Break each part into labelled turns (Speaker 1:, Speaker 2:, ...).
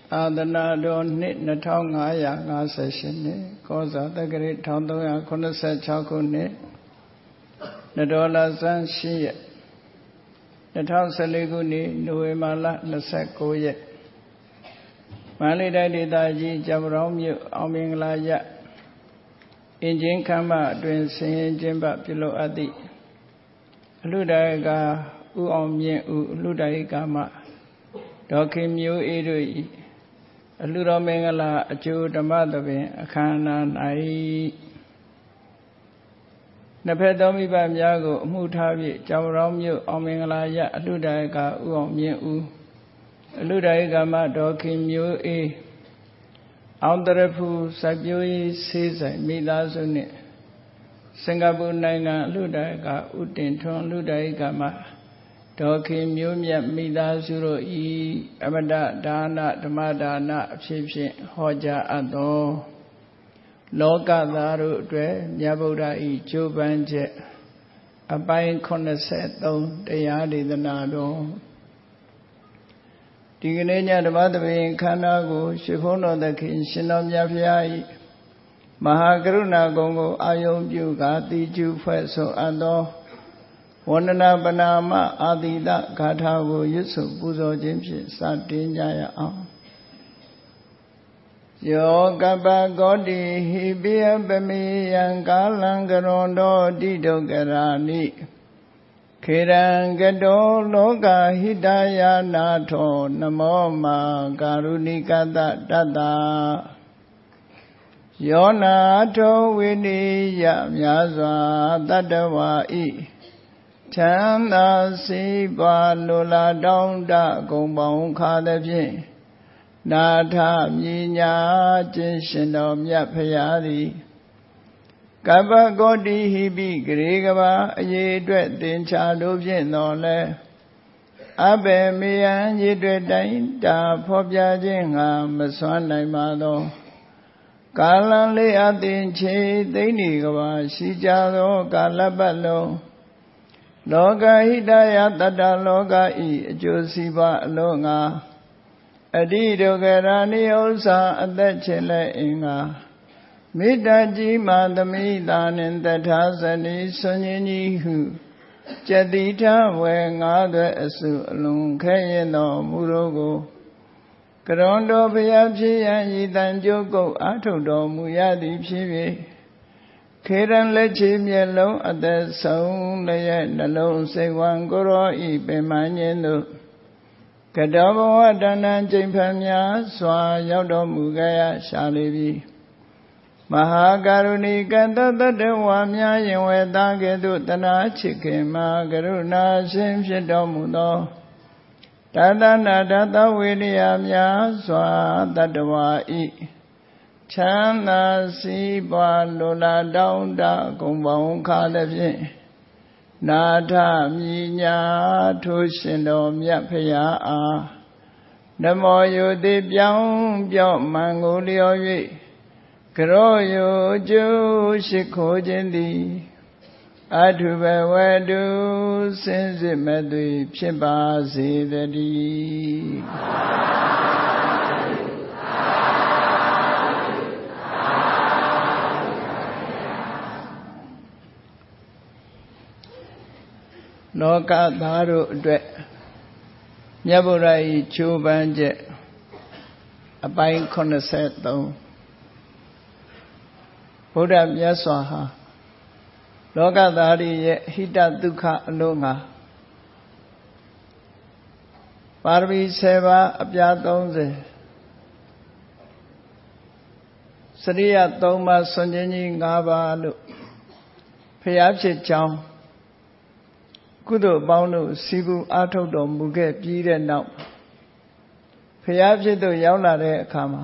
Speaker 1: အာသနာတော်နှစ်2558နှစ်ကောဇာတက္ကရာ1386ခုနှစ်နဒေါ်လာဇန်8ရက်2014ခုနှစ်နိုဝင်ဘာလ29ရက်မန္တလေးတိုင်းဒေသကြီးကြံပေါင်းမြို့အောင်မင်္ဂလာရအင်ဂျင်ခမ်းမအတွင်ဆင်ရင်ကျင်းပပြုလုပ်အပ်သည့်အလှဒါယကဦးအောင်မြင့်ဦးအလှဒါယကမဒေါခင်မျိုးအေးတို့၏အလှတော်မင်္ဂလာအကျိုးဓမ္မသဘင်အခမ်းအနား၌နှစ်ဖက်သောမိဘများကိုအမှုထား၍ကြံပေါင်းမြို့အောင်မင်္ဂလာရအလှဒါယကဦးအောင်မြင့်ဦးအလှဒါယကမဒေါခင်မျိုးအေးအောင်တရဖူစိုက်ပျိုးရေးဆေးဆိုင်မိသားစုနှင့်စင်ကာပူနိုင်ငံအလှဒါယကဦးတင်ထွန်းအလှဒါယကမဒေါခင်မျိုးမြတ်မိသားစုတို့ဤအမတဒါနဓမ္မဒါနအဖြစ်ဖြင့်ဟောကြားအပ်သောလောကသားတို့အတွက်မြတ်ဗုဒ္ဓဤကြိုးပမ်းချက်အပိုင်း83တရားဒေသနာတော်ဒီကနေ့ညဓမ္မသဘင်ခန္ဓာကိုရွှေဘုန်းတော်သခင်ရှင်တော်မြတ်ဖျားဤမဟာကရုဏာကုံကိုအာယုံပြုကာတိကျုဖွဲ့ဆိုအပ်သောဝန္ဒနာပနာမအာတိတဂါထာကိုရွတ်ဆိုပူဇော်ခြင်းဖြင့်စတင်ကြရအောင်ယောကပကောတိဟိပိယပမေယံကာလံကရွန်တော်တိဒုက္ခရာနိခေရံကတောလောကဟိတယာနာထောနမောမာကာရုဏိကတတတ္တယောနာထောဝိနိယမြာစွာတတ္တဝါဤချမ်းသာစီးပွားလိုလားတောင်းတဂုံပေါင်းခါသည်ဖြင့်နာထမြညာခြင်းရှင်တော်မြတ်ဖရာသည်ကပ္ပကောတိဟိပိဂရေကဘာအရေးအတွက်သင်္ချာတို့ဖြင့်တော်လဲအဘယ်မေယံရေတွေ့တိုင်းတာဖော်ပြခြင်းငါမစွမ်းနိုင်ပါသောကာလံလေးအသင်ချေသိမ့်ဒီကဘာရှိကြသောကာလပတ်လုံးလောကဟိတယတတ္တလောကဤအကျိုးစီးပွားအလုံးငါအတိဒုက္ခရာနိဥ္စာအသက်ချေလဲအင်္ဂါမေတ္တာကြီးမာသမိတာနှင့်တထာဇနိဆွန်ញကြီးဟုကျတိထဝေငါးသွဲအစုအလုံးခဲရင်တော်မူတော်ကိုကရွန်တော်ဘုရားဖြစ်ရန်ဤတန်ကြိုးကုတ်အာထုတ်တော်မူရသည်ဖြစ်၍ခေရန်လက်ချေမျက်လုံးအသက်ဆုံးလျက်နှလုံးစိတ်ဝံကိုရောဤပင်မညင်းတို့ကတောဘဝတဏ္ဍကျိန်ဖန်များစွာရောက်တော်မူကြရရှာလေပြီမဟာကရုဏီကတတတ္တဝါများယင်ဝေသားကဲ့သို့တနာချစ်ခင်မှာကရုဏာရှင်ဖြစ်တော်မူသောတသနာတသဝေရိယများစွာတတ္တဝါဤချမ်းသာစီးပွားလိုလားတောင်းတဂုံပေါင်းခါသည်ဖြင့်နာထမြညာထိုးရှင်တော်မြတ်ဖရာအားနမောယုတိပြောင်းပြော့မှန်ကိုလျော်၍ကရောယုကျိုးရှိခိုးခြင်းသည်အထုဘဝတုစင်စစ်မဲ့သွေဖြစ်ပါစေတည်းလောကသားတို့အတွက်မြတ်ဗုဒ္ဓ၏ချိုးပန်းချက်အပိုင်း83ဗုဒ္ဓမြတ်စွာဟာလောကသားရဲ့ဟိတဒုက္ခအလုံးငါပါရမီ7ပါးအပြား30စရိယ3ပါးဆွန်ခြင်းကြီး5ပါးလို့ဖျားဖြစ်ကြောင်းကုသိုလ်အပေါင်းတို့စီပူအားထုတ်တော်မူခဲ့ပြီးတဲ့နောက်ဖျားဖြစ်သို့ရောက်လာတဲ့အခါမှာ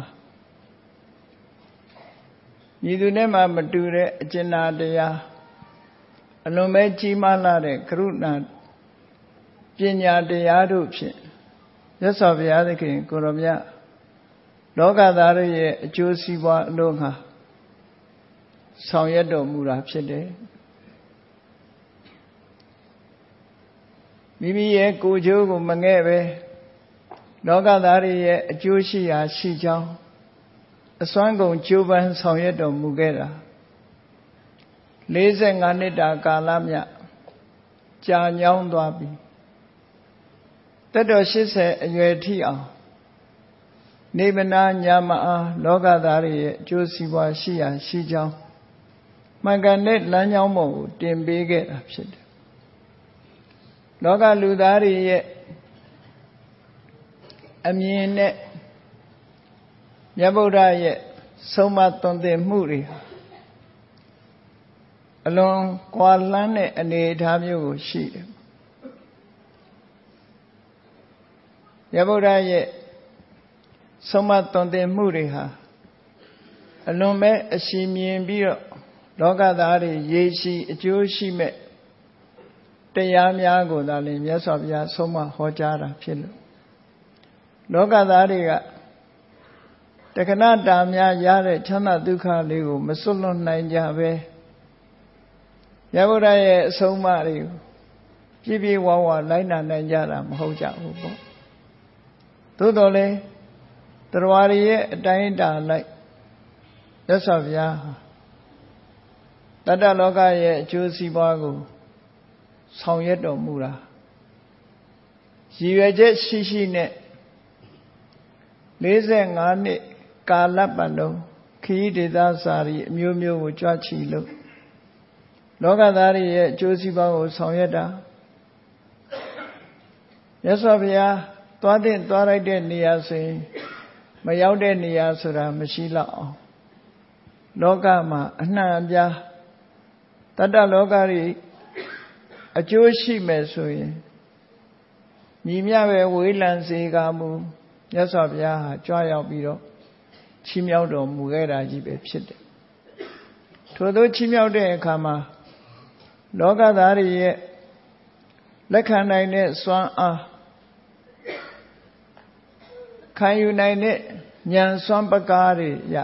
Speaker 1: ညီသူနဲ့မှမတူတဲ့အကျဉ်းနာတရားအလွန်ပဲကြီးမားလာတဲ့ကရုဏာပညာတရားတို့ဖြင့်မြတ်စွာဘုရားသခင်ကိုရောမြတ်လောကသားတို့ရဲ့အကျိုးစီးပွားအလုံးငါဆောင်ရွက်တော်မူတာဖြစ်တယ်မိမိရဲ့ကိုယ်ကျိုးကိုမငဲ့ပဲလောကသားတွေရဲ့အကျိုးရှိရာရှိကြောင်းအစွမ်းကုန်ကြိုးပမ်းဆောင်ရွက်တော်မူခဲ့တာ45နှစ်တာကာလမြတ်ကြာညောင်းသွားပြီသက်တော်80အရွယ်ထိအောင်နေဗနာညာမအားလောကသားတွေရဲ့အကျိုးစီးပွားရှိရာရှိကြောင်းမှန်ကန်တဲ့လမ်းကြောင်းပေါ်ကိုတင်ပေးခဲ့တာဖြစ်တယ်လောကလူသားတွေရဲ့အမြင်နဲ့မြတ်ဗုဒ္ဓရဲ့ဆုံးမသွန်သင်မှုတွေအလွန်ကွာလှမ်းတဲ့အနေအထားမျိုးကိုရှိတယ်မြတ်ဗုဒ္ဓရဲ့ဆုံးမသွန်သင်မှုတွေဟာအလွန်ပဲအရှိမြင်ပြီးတော့လောကသားတွေရေရှိအကျိုးရှိမဲ့တရားများကိုသာလျှင်မြတ်စွာဘုရားဆုံးမဟောကြားတာဖြစ်လို့လောကသားတွေကတခဏတာများရတဲ့ချမ်းသာဒုက္ခလေးကိုမစွန့်လွတ်နိုင်ကြပဲမြတ်ဗုဒ္ဓရဲ့အဆုံးအမတွေကိုပြည့်ပြည့်ဝဝလိုက်နာနိုင်ကြတာမဟုတ်ကြဘူးပေါ့သို့တော်လည်းတရားတွေရဲ့အတိုင်းအတာလိုက်မြတ်စွာဘုရားတတ္တလောကရဲ့အကျိုးစီးပွားကိုဆောင်ရွက်တော်မူတာရည်ရွယ်ချက်ရှိရှိနဲ့45နှစ်ကာလပတ်လုံးခရီးဒေသစာရီအမျိုးမျိုးကိုကြွချီလို့လောကသားတွေရဲ့အကျိုးစီးပွားကိုဆောင်ရွက်တာမြတ်စွာဘုရားသွားတဲ့သွားလိုက်တဲ့နေရာဆိုရင်မရောက်တဲ့နေရာဆိုတာမရှိတော့အောင်လောကမှာအနှံ့အပြားတတ္တလောကတွေအကျိုးရှိမယ်ဆိုရင်ညီမျှပဲဝေးလံစေကမူမြတ်စွာဘုရားဟာကြွရောက်ပြီးတော့ချီးမြှောက်တော်မူခဲ့တာကြီးပဲဖြစ်တယ်ထို့သောချီးမြှောက်တဲ့အခါမှာလောကသားတွေရဲ့လက်ခံနိုင်တဲ့စွမ်းအားခံယူနိုင်တဲ့ဉာဏ်စွမ်းပကားတွေရ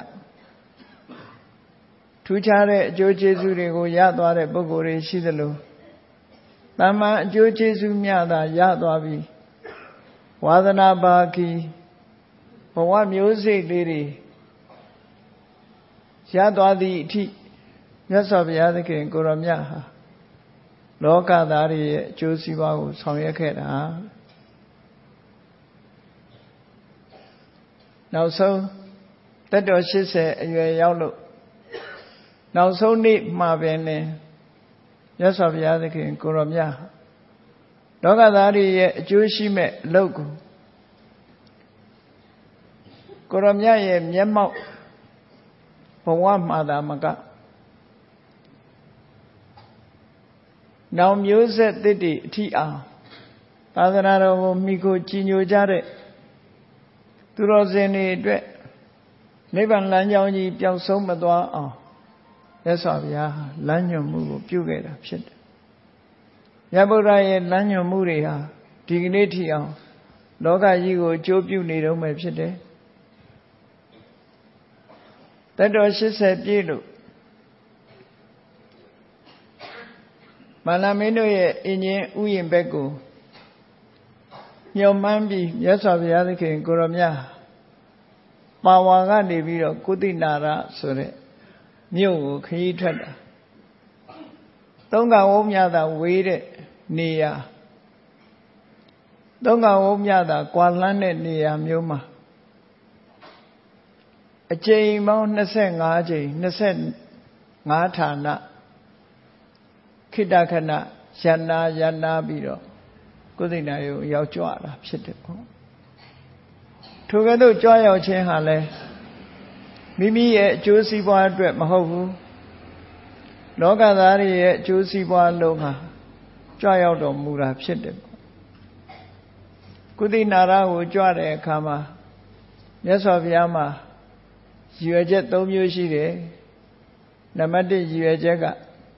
Speaker 1: ထူးခြားတဲ့အကျိုးကျေးဇူးတွေကိုရသွားတဲ့ပုဂ္ဂိုလ်တွေရှိသလိုတမန်အကျိုးကျေးဇူးများသာရသွားပြီးဝါသနာပါကီဘဝမျိုးစိတ်လေးတွေရသွားသည့်အထိမြတ်စွာဘုရားသခင်ကိုရောမြတ်ဟာလောကသားတွေရဲ့အကျိုးစီးပွားကိုဆောင်ရွက်ခဲ့တာနောက်ဆုံးသက်တော်80အရွယ်ရောက်လို့နောက်ဆုံးနေ့မှာပင်လည်းမြတ်စွာဘုရားသခင်ကိုရောမြတ်လောကသားတွေရဲ့အကျိုးရှိမဲ့အလုပ်ကိုကိုရောမြတ်ရဲ့မျက်မှောက်ဘဝမှာသာမကနောင်မျိုးဆက်သစ်တွေအထိအောင်သာသနာတော်ကိုမိခိုကြည်ညိုကြတဲ့သူတော်စင်တွေအတွက်နိဗ္ဗာန်လမ်းကြောင်းကြီးပျောက်ဆုံးမသွားအောင်မြတ်စွာဘုရားလမ်းညွှန်မှုကိုပြုခဲ့တာဖြစ်တယ်မြတ်ဗုဒ္ဓရဲ့လမ်းညွှန်မှုတွေဟာဒီကနေ့ထိအောင်လောကကြီးကိုအကျိုးပြုနေတော့မယ်ဖြစ်တယ်သက်တော်80ပြည့်လို့မာနမင်းတို့ရဲ့အင်းချင်းဥယျာဉ်ဘက်ကိုညှော်မှန်းပြီးမြတ်စွာဘုရားသခင်ကိုရောမြတ်ပါဝါကနေပြီးတော့ကုသိနာရဆိုတဲ့မြို့ကိုခရီးထွက်တာသုံးကဝုံမြသာဝေးတဲ့နေရာသုံးကဝုံမြသာကွာလှမ်းတဲ့နေရာမျိုးမှာအကြိမ်ပေါင်း25ကြိမ်25ဌာနခိတ္တခဏယန္နာပြီးတော့ကုသိနာရုံရောက်ကြွတာဖြစ်တယ်ပေါ့ထိုကဲ့သို့ကြွရောက်ခြင်းဟာလဲမိမိရဲ့အကျိုးစီးပွားအတွက်မဟုတ်ဘူးလောကသားတွေရဲ့အကျိုးစီးပွားလုံးဟာကြွရောက်တော်မူတာဖြစ်တယ်ကုသိနာရကိုကြွတဲ့အခါမှာမြတ်စွာဘုရားမှာရည်ရွယ်ချက်၃မျိုးရှိတယ်နံပါတ်1ရည်ရွယ်ချက်က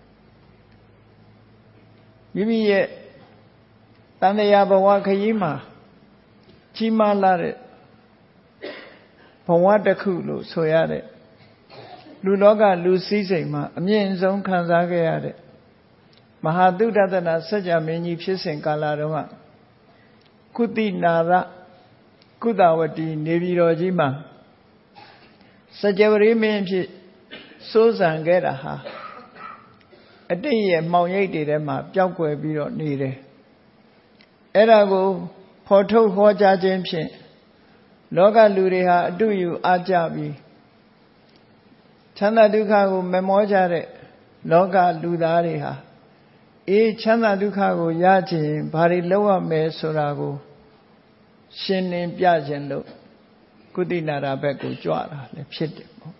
Speaker 1: မိမိရဲ့တန်တရားဘဝခရီးမှာကြီးမားလာတဲ့ဘဝတစ်ခုလို့ဆိုရတဲ့လူလောကလူစည်းစိမ်မှာအမြင့်ဆုံးခံစားခဲ့ရတဲ့မဟာသုဒ္ဓတနာစัจ जा မင်းကြီးဖြစ်စဉ်ကာလတုန်းကကုသိနာရကုသဝတီနေပြည်တော်ကြီးမှာစကြဝဠာမင်းအဖြစ်စိုးစံခဲ့တာဟာအတိတ်ရဲ့မှောင်ရိပ်တွေထဲမှာပျောက်ကွယ်ပြီးတော့နေတယ်အဲ့ဒါကိုဖော်ထုတ်ဟောကြားခြင်းဖြင့်လောကလူတွေဟာအတုယူအားကြပြီးချမ်းသာဒုက္ခကိုမမောကြတဲ့လောကလူသားတွေဟာချမ်းသာဒုက္ခကိုရခြင်းဘာတွေလုပ်ရမယ်ဆိုတာကိုရှင်းလင်းပြခြင်းလို့ကုသိနာရာဘက်ကိုကြွတာလည်းဖြစ်တယ်ပေါ့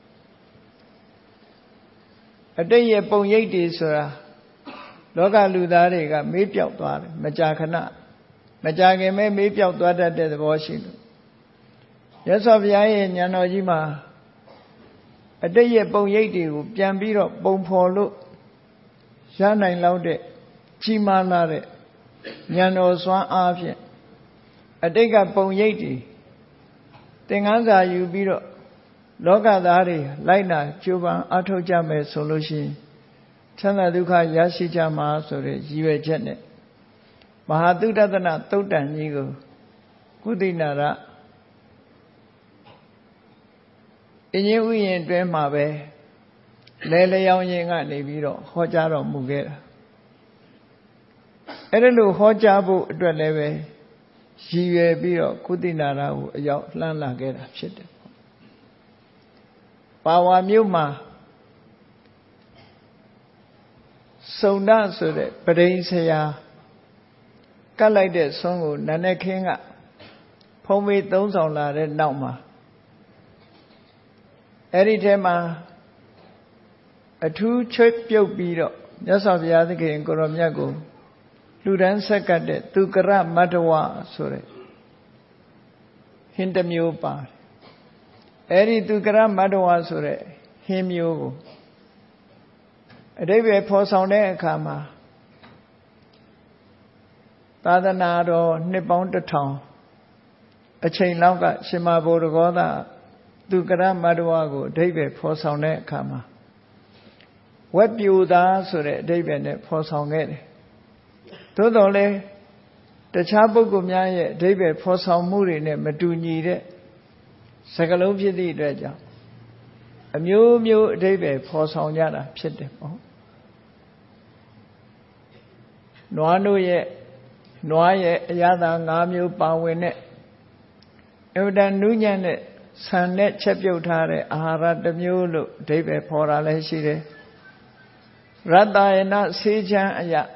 Speaker 1: အတိတ်ရဲ့ပုံရိပ်တွေဆိုတာလောကလူသားတွေကမေးပြောက်သွားတယ်မကြာခဏမကြာခင်ပဲမေးပြောက်သွားတတ်တဲ့သဘောရှိလို့ရသော်ဘုရားရဲ့ဉာဏ်တော်ကြီးမှာအတိတ်ရဲ့ပုံရိပ်တွေကိုပြန်ပြီးတော့ပုံဖော်လို့ရနိုင်လောက်တဲ့ကြီးမားလာတဲ့ဉာဏ်တော်စွမ်းအားဖြင့်အတိတ်ကပုံရိပ်တွေသင်္ကန်းစာယူပြီးတော့လောကသားတွေလိုက်နာကြိုးပမ်းအားထုတ်ကြမယ်ဆိုလို့ရှိရင်ချမ်းသာဒုက္ခရရှိကြမှာဆိုတဲ့ရည်ရွယ်ချက်နဲ့မဟာသုတတနာသုတ်တန်ကြီးကိုကုသိနာရအင်းကြီးဥယျာဉ်အတွင်းမှာပဲလဲလျောင်းရင်ကနေပြီးတော့ဟောကြားတော်မူခဲ့တာအဲ့ဒါလို့ဟောကြားဖို့အတွက်လည်းပဲရည်ရွယ်ပြီးတော့ကုသိနာရကိုအရောက်လှမ်းလာခဲ့တာဖြစ်တယ်ပါဝါမြို့မှာစုံဒဆိုတဲ့ပရိဆရာကတ်လိုက်တဲ့ဆွမ်းကိုနန်းနဲ့ခင်းကဖုံးမေးသုံးဆောင်လာတဲ့နောက်မှာအဲ့ဒီထဲမှာအထူးချွတ်ပြုတ်ပြီးတော့မြတ်စွာဘုရားသခင်ကိုရောမြတ်ကိုလူဒန်းဆက်ကတ်တဲ့သူကရမတ္တဝဆိုတဲ့ဟင်းတစ်မျိုးပါတယ်အဲ့ဒီသူကရမတ္တဝဆိုတဲ့ဟင်းမျိုးကိုအဓိပ္ပာယ်ဖော်ဆောင်တဲ့အခါမှာသာသနာတော်နှစ်ပေါင်း1000အချိန်လောက်ကရှင်မဘုရားဂေါသသူကရမတ္တဝကိုအဓိပ္ပာယ်ဖော်ဆောင်တဲ့အခါမှာဝက်ပြူသားဆိုတဲ့အဓိပ္ပာယ်နဲ့ဖော်ဆောင်ခဲ့တယ်သို့တော်လည်းတခြားပုဂ္ဂိုလ်များရဲ့အဓိပ္ပာယ်ဖော်ဆောင်မှုတွေနဲ့မတူညီတဲ့စကားလုံးဖြစ်သည့်အတွက်ကြောင့်အမျိုးမျိုးအဓိပ္ပာယ်ဖော်ဆောင်ကြတာဖြစ်တယ်ပေါ့နွားရဲ့အရသာ5မျိုးပါဝင်တဲ့အဝတ္တနုညံ့တဲ့ဆန်နဲ့ချက်ပြုတ်ထားတဲ့အာဟာရတစ်မျိုးလို့အဓိပ္ပာယ်ဖော်တာလည်းရှိတယ်ရတ္တယနာဆေးချမ်းအရာ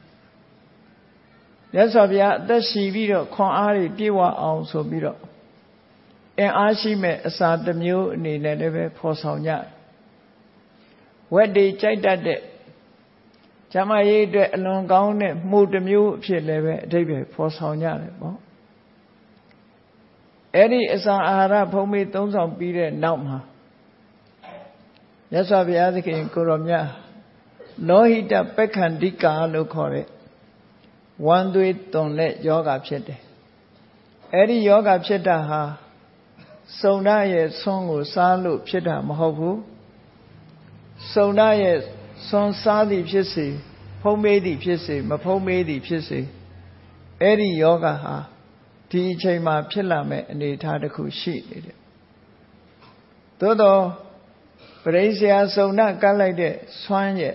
Speaker 1: မြတ်စွာဘုရားအသက်ရှိပြီးတော့ခွန်အားတွေပြည့်ဝအောင်ဆိုပြီးတော့အင်အားရှိမဲ့အစာတစ်မျိုးအနေနဲ့လည်းပဲဖော်ဆောင်ကြဝက်တွေကြိုက်တတ်တဲ့ဇမရေးအတွက်အလွန်ကောင်းတဲ့မှုတစ်မျိုးအဖြစ်လည်းပဲအဓိပ္ပာယ်ဖော်ဆောင်ကြတယ်ပေါ့အဲ့ဒီအစာအာဟာရဖုံးမေးသုံးဆောင်ပြီးတဲ့နောက်မှာမြတ်စွာဘုရားသခင်ကိုရောမြတ်လောဟိတပက္ခန္တိကာလို့ခေါ်တဲ့ဝမ်းသွေးသွန်တဲ့ယောဂဖြစ်တယ်အဲ့ဒီယောဂဖြစ်တာဟာစုံဒရဲ့ဆွမ်းကိုစားလို့ဖြစ်တာမဟုတ်ဘူးစုံဒရဲ့ဆွမ်းစားသည်ဖြစ်စေဖုံးမေးသည်ဖြစ်စေမဖုံးမေးသည်ဖြစ်စေအဲ့ဒီယောဂဟာဒီအချိန်မှာဖြစ်လာမဲ့အနေအထားတစ်ခုရှိနေတယ်သို့တော့ပရိစ္ဆေယစုံဒကတ်လိုက်တဲ့ဆွမ်းရဲ့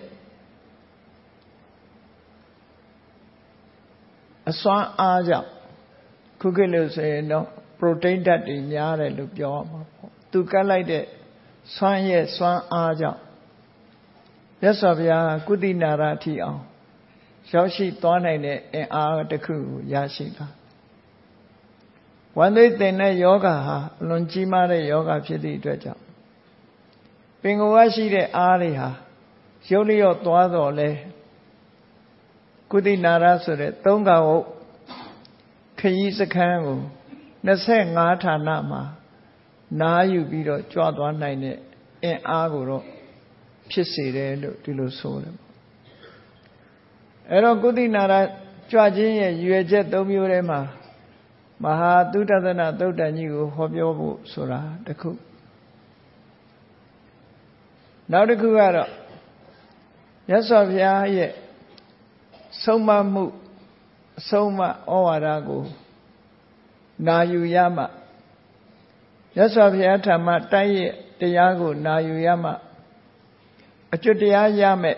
Speaker 1: အစွမ်းအားကြောင့်ခုခေတ်လို့ဆိုရင်တော့ပရိုတိန်းဓာတ်တွေများတယ်လို့ပြောရမှာပေါ့သူကတ်လိုက်တဲ့ဆွမ်းရဲ့စွမ်းအားကြောင့်မြတ်စွာဘုရားကုသိနာရအထိအောင်ရောက်ရှိသွားနိုင်တဲ့အင်အားတစ်ခုကိုရရှိတာဝမ်းသွေးသင်တဲ့ယောဂဟာအလွန်ကြီးမားတဲ့ယောဂဖြစ်သည့်အတွက်ကြောင့်ပင်ကိုယ်ကရှိတဲ့အားတွေဟာရုပ်လျော့သွားတော့လဲကုသိနာရဆိုတဲ့သုံးကဝုတ်ခရီးစခန်းကို25ဌာနမှာနားယူပြီးတော့ကြွသွားနိုင်တဲ့အင်အားကိုတော့ဖြစ်စေတယ်လို့ဒီလိုဆိုတယ်အဲ့တော့ကုသိနာရကြွခြင်းရဲ့ရည်ရွယ်ချက်၃မျိုးထဲမှာမဟာသုတတနာသုတ်တန်ကြီးကိုဟောပြောဖို့ဆိုတာတခုနောက်တစ်ခုကတော့မြတ်စွာဘုရားရဲ့ဆုံးမမှုအဆုံးအမဩဝါဒကိုနာယူရမှမြတ်စွာဘုရားဓမ္မတိုက်ရဲ့တရားကိုနာယူရမှအကျွတ်တရားရမယ်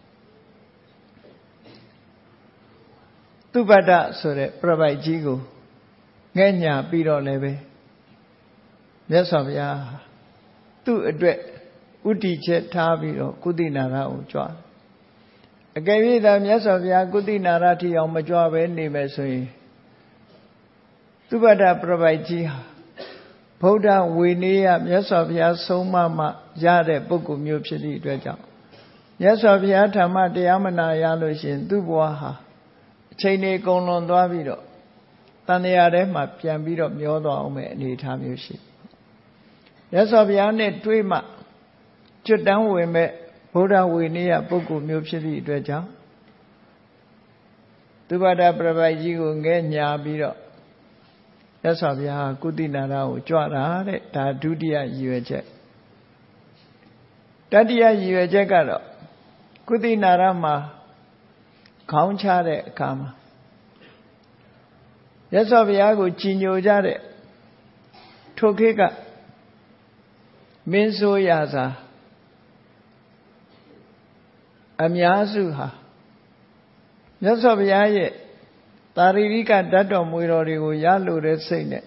Speaker 1: သုဘတ္တဆိုတဲ့ပြပိုက်ကြီးကိုငဲ့ညာပြီးတော့လည်းပဲမြတ်စွာဘုရားသူ့အတွက်ဥတီချက်ထားပြီးတော့ကုသိနာရကိုကြွအကယ်၍သာမြတ်စွာဘုရားကုသိနာရတိအောင်မကြွပဲနေမယ်ဆိုရင်သုဘတ္တပြပိုက်ကြီးဟာဗုဒ္ဓဝေနည်းယမြတ်စွာဘုရားဆုံးမရတဲ့ပုဂ္ဂိုလ်မျိုးဖြစ်သည့်အတွက်ကြောင့်မြတ်စွာဘုရားဓမ္မတရားမနာရလို့ရှိရင်သူ့ဘဝဟာအချိန်တွေကုန်လွန်သွားပြီးတော့တန်တရားထဲမှာပြန်ပြီးတော့မျောသွားအောင်မဲ့အနေအထားမျိုးရှိမြတ်စွာဘုရားနဲ့တွေ့မှကျွတ်တန်းဝင်မဲ့ဗုဒ္ဓဝေနည်းယပုဂ္ဂိုလ်မျိုးဖြစ်သည့်အတွက်ကြောင့်သုဘတ္တပြပိုက်ကြီးကိုငဲ့ညာပြီးတော့မြတ်စွာဘုရားကုသိနာရကိုကြွတာတဲ့ဒါဒုတိယရည်ရွယ်ချက်တတိယရည်ရွယ်ချက်ကတော့ကုသိနာရမှာခေါင်းချတဲ့အခါမှာမြတ်စွာဘုရားကိုကြည်ညိုကြတဲ့ထိုခေတ်ကမင်းဆိုးရာစာအများစုဟာမြတ်စွာဘုရားရဲ့သာရိရိကဓာတ်တော်မွေတော်တွေကိုရလို့တဲ့စိတ်နဲ့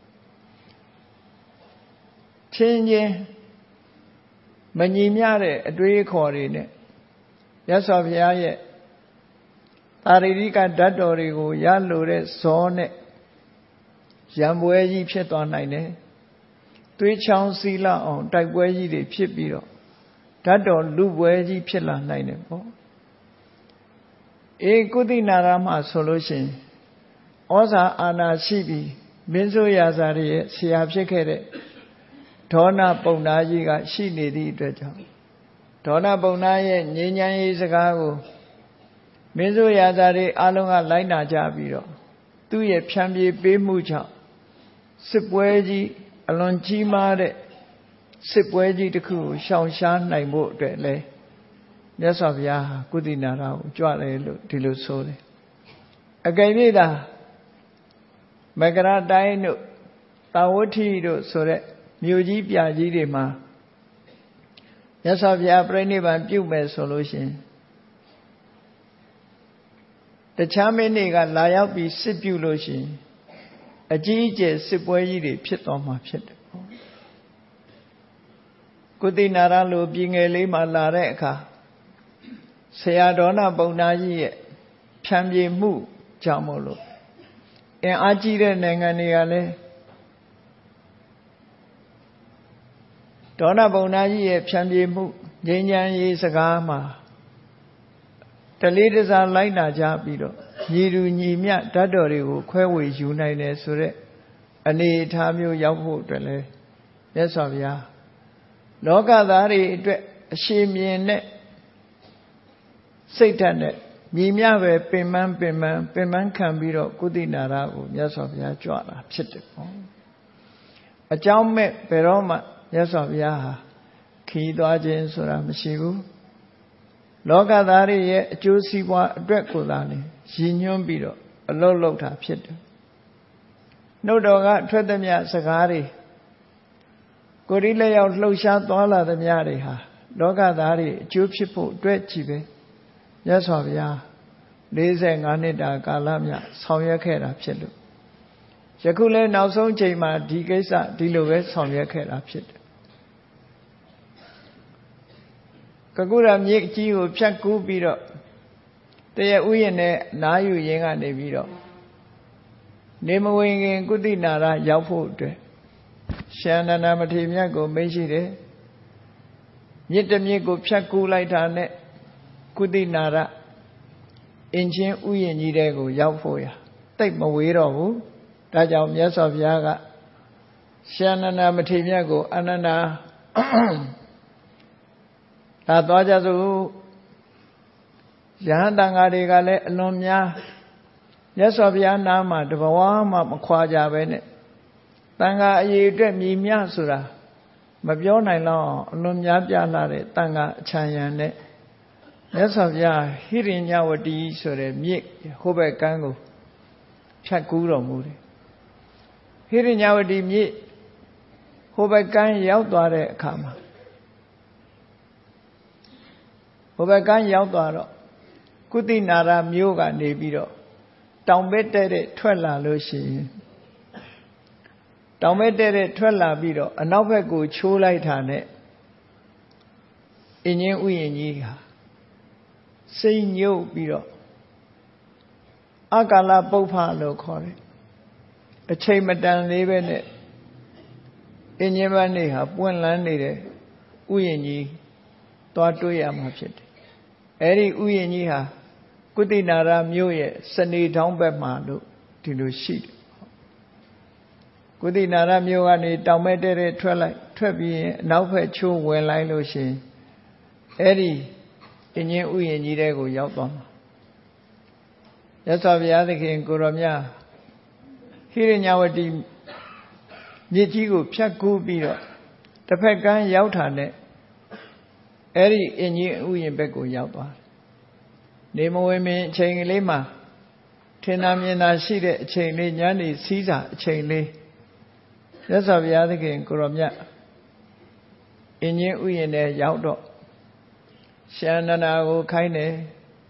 Speaker 1: ချင်းချင်းမညီမျှတဲ့အတွေးအခေါ်တွေနဲ့မြတ်စွာဘုရားရဲ့သာရိရိကဓာတ်တော်တွေကိုရလို့တဲ့ဇောနဲ့ရံပွဲကြီးဖြစ်သွားနိုင်တယ်သွေးချောင်းစီးလောက်အောင်တိုက်ပွဲကြီးတွေဖြစ်ပြီးတော့ဓာတ်တော်လူပွဲကြီးဖြစ်လာနိုင်တယ်ပေါ့ကုသိနာရမှာဆိုလို့ရှိရင်ဩဇာအာဏာရှိပြီးမင်းဆိုးရာဇာတွေရဲ့ဆရာဖြစ်ခဲ့တဲ့ဒေါနပုဏ္ဏာကြီးကရှိနေသည့်အတွက်ကြောင့်ဒေါနပုဏ္ဏာရဲ့ငြိမ်းချမ်းရေးစကားကိုမင်းဆိုးရာဇာတွေအလုံးကလိုက်နာကြပြီးတော့သူ့ရဲ့ဖြန့်ပြေးပေးမှုကြောင့်စစ်ပွဲကြီးအလွန်ကြီးမားတဲ့စစ်ပွဲကြီးတစ်ခုကိုရှောင်ရှားနိုင်ဖို့အတွက်လဲမြတ်စွာဘုရားကုသိနာရကိုကြွတယ်လို့ဒီလိုဆိုတယ်အကယ်၍သာမကရတိုင်းတို့တာဝတိတို့ဆိုတဲ့မြို့ကြီးပြကြီးတွေမှာမြတ်စွာဘုရားပြိဋိဘံပြုမယ်ဆိုလို့ရှိရင်တခြားမင်းတွေကလာရောက်ပြီးစစ်ပြုလို့ရှိရင်အကြီးအကျယ်စစ်ပွဲကြီးတွေဖြစ်သွားမှာဖြစ်တယ်ကုသိနာရလိုပြည်ငယ်လေးမှာလာတဲ့အခါဆရာဒေါနပုဏ္ဏာကြီးရဲ့ဖြန့်ပြေးမှုကြောင့်မို့လို့အင်အားကြီးတဲ့နိုင်ငံတွေကလည်းဒေါနပုဏ္ဏာကြီးရဲ့ဖြန့်ပြေးမှုငြိမ်းချမ်းရေးစကားမှာတလေးတစားလိုက်နာကြပြီးတော့ညီတူညီမျှဓာတ်တော်တွေကိုခွဲဝေယူနိုင်တယ်ဆိုတဲ့အနေအထားမျိုးရောက်ဖို့အတွက်လည်းမြတ်စွာဘုရားလောကသားတွေအတွက်အရှိမြင်တဲ့စိတ်ဓာတ်နဲ့ညီမျှပဲပင်ပန်းခံပြီးတော့ကုသိနာရကိုမြတ်စွာဘုရားကြွတာဖြစ်တယ်ပေါ့အကြောင်းမဲ့ဘယ်တော့မှမြတ်စွာဘုရားဟာခီးသွားခြင်းဆိုတာမရှိဘူးလောကသားတွေရဲ့အကျိုးစီးပွားအတွက်ကိုသာလေရည်ညွှန်းပြီးတော့အလုပ်လုပ်တာဖြစ်တယ်နှုတ်တော်ကထွက်သမျှစကားတွေကိုယ်ဒီလက်ရောက်လှုပ်ရှားသွားလာသမျှတွေဟာလောကသားတွေအကျိုးဖြစ်ဖို့အတွက်ကြည့်ပဲမြတ်စွာဘုရား45နှစ်တာကာလမြဆောင်ရွက်ခဲ့တာဖြစ်လို့ယခုလဲနောက်ဆုံးချိန်မှာဒီကိစ္စဒီလိုပဲဆောင်ရွက်ခဲ့တာဖြစ်တယ်ကကုရမြစ်ကြီးကိုဖြတ်ကူးပြီးတော့တရဥယျာဉ်နဲ့နားယူရင်းကနေပြီးတော့နေမဝင်ခင်ကုသိနာရရောက်ဖို့အတွက်ရှင်အနန္ဒမထေရမြတ်ကိုမေးရှိတယ်မြစ်တစ်မြစ်ကိုဖြတ်ကူးလိုက်တာနဲ့ကုသိနာရအင်ချင်းဥယျာဉ်ကြီးတဲ့ကိုရောက်ဖို့ရတိတ်မဝေးတော့ဘူးဒါကြောင့်မြတ်စွာဘုရားကရှင်အနန္ဒမထေရမြတ်ကိုအနန္ဒာဒါသွားကြစို့ယဟန်တန်ဃာတွေကလည်းအလွန်များမြတ်စွာဘုရားနာမှာတဘဝမှမခွာကြပဲနဲ့တန်ဃာအရေးအတွက်မြည်မြဆိုတာမပြောနိုင်တော့အလွန်များပြားလာတဲ့တန်ဃာအချမ်းရံနဲ့မြတ်စွာဘုရားဟိရိညဝတီဆိုတဲ့မြစ်ဟိုဘက်ကမ်းကိုဖြတ်ကူးတော်မူတယ်ဟိရညဝတီမြစ်ဟိုဘက်ကမ်းရောက်သွားတဲ့အခါမှာဟိုဘက်ကမ်းရောက်သွားတော့ကုသိနာရမြို့ကနေပြီးတော့တောင်ဘက်တဲ့ထွက်လာလို့ရှိရင်တောင်ဘက်တဲ့ထွက်လာပြီးတော့အနောက်ဘက်ကိုချိုးလိုက်တာနဲ့အင်းကြီးဥယျာဉ်ကြီးဟာစိတ်ညှို့ပြီးတော့အကာလပုပ္ဖလို့ခေါ်တယ်အချိန်မတန်လေးပဲနဲ့အင်းကြီးပန်းနေဟာပွင့်လန်းနေတဲ့ဥယျာဉ်ကြီးသွားတွေ့ရမှာဖြစ်တယ်အဲ့ဒီဥယျာဉ်ကြီးဟာကုသိနာရမြို့ရဲ့စနေထောင်းဘက်မှာလို့ဒီလိုရှိတယ်ကုသိနာရမြို့ကနေတောင်ဘက်တဲ့ထွက်ပြီးရင်အနောက်ဘက်ချိုးဝင်လိုက်လို့ရှိရင်အဲ့ဒီအင်းကြီးဥယျာဉ်ကြီးတဲ့ကိုရောက်သွားမှာရသော်ဘုရားသခင်ကိုရောမြတ်ဟိရညဝတီမြစ်ကြီးကိုဖြတ်ကူးပြီးတော့တစ်ဖက်ကမ်းရောက်တာနဲ့အဲ့ဒီအင်းကြီးဥယျာဉ်ဘက်ကိုရောက်သွားတယ်နေမဝင်မင်းအချိန်ကလေးမှာထင်သာမြင်သာရှိတဲ့အချိန်လေးညနေစီးစာအချိန်လေးရသော်ဘုရားသခင်ကိုရောမြတ်အင်းကြီးဥယျာဉ်နဲ့ရောက်တော့ရှန္ဒနာကိုခိုင်းတယ်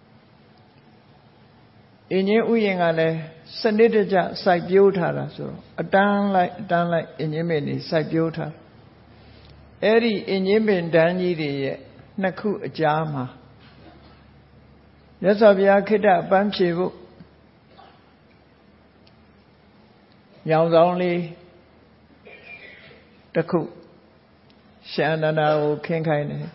Speaker 1: အင်းကြီးဥယျာဉ်ကလည်းစနစ်တကျစိုက်ပျိုးထားတာဆိုတော့အတန်းလိုက်အင်းကြီးပင်တွေစိုက်ပျိုးထားအဲ့ဒီအင်းကြီးပင်တန်းကြီးတွေရဲ့နှစ်ခုအကြားမှာမြတ်စွာဘုရားခေတ္တအပန်းဖြေဖို့ညောင်ဆောင်လေးတစ်ခုရှန္ဒနာကိုခင်းခိုင်းတယ်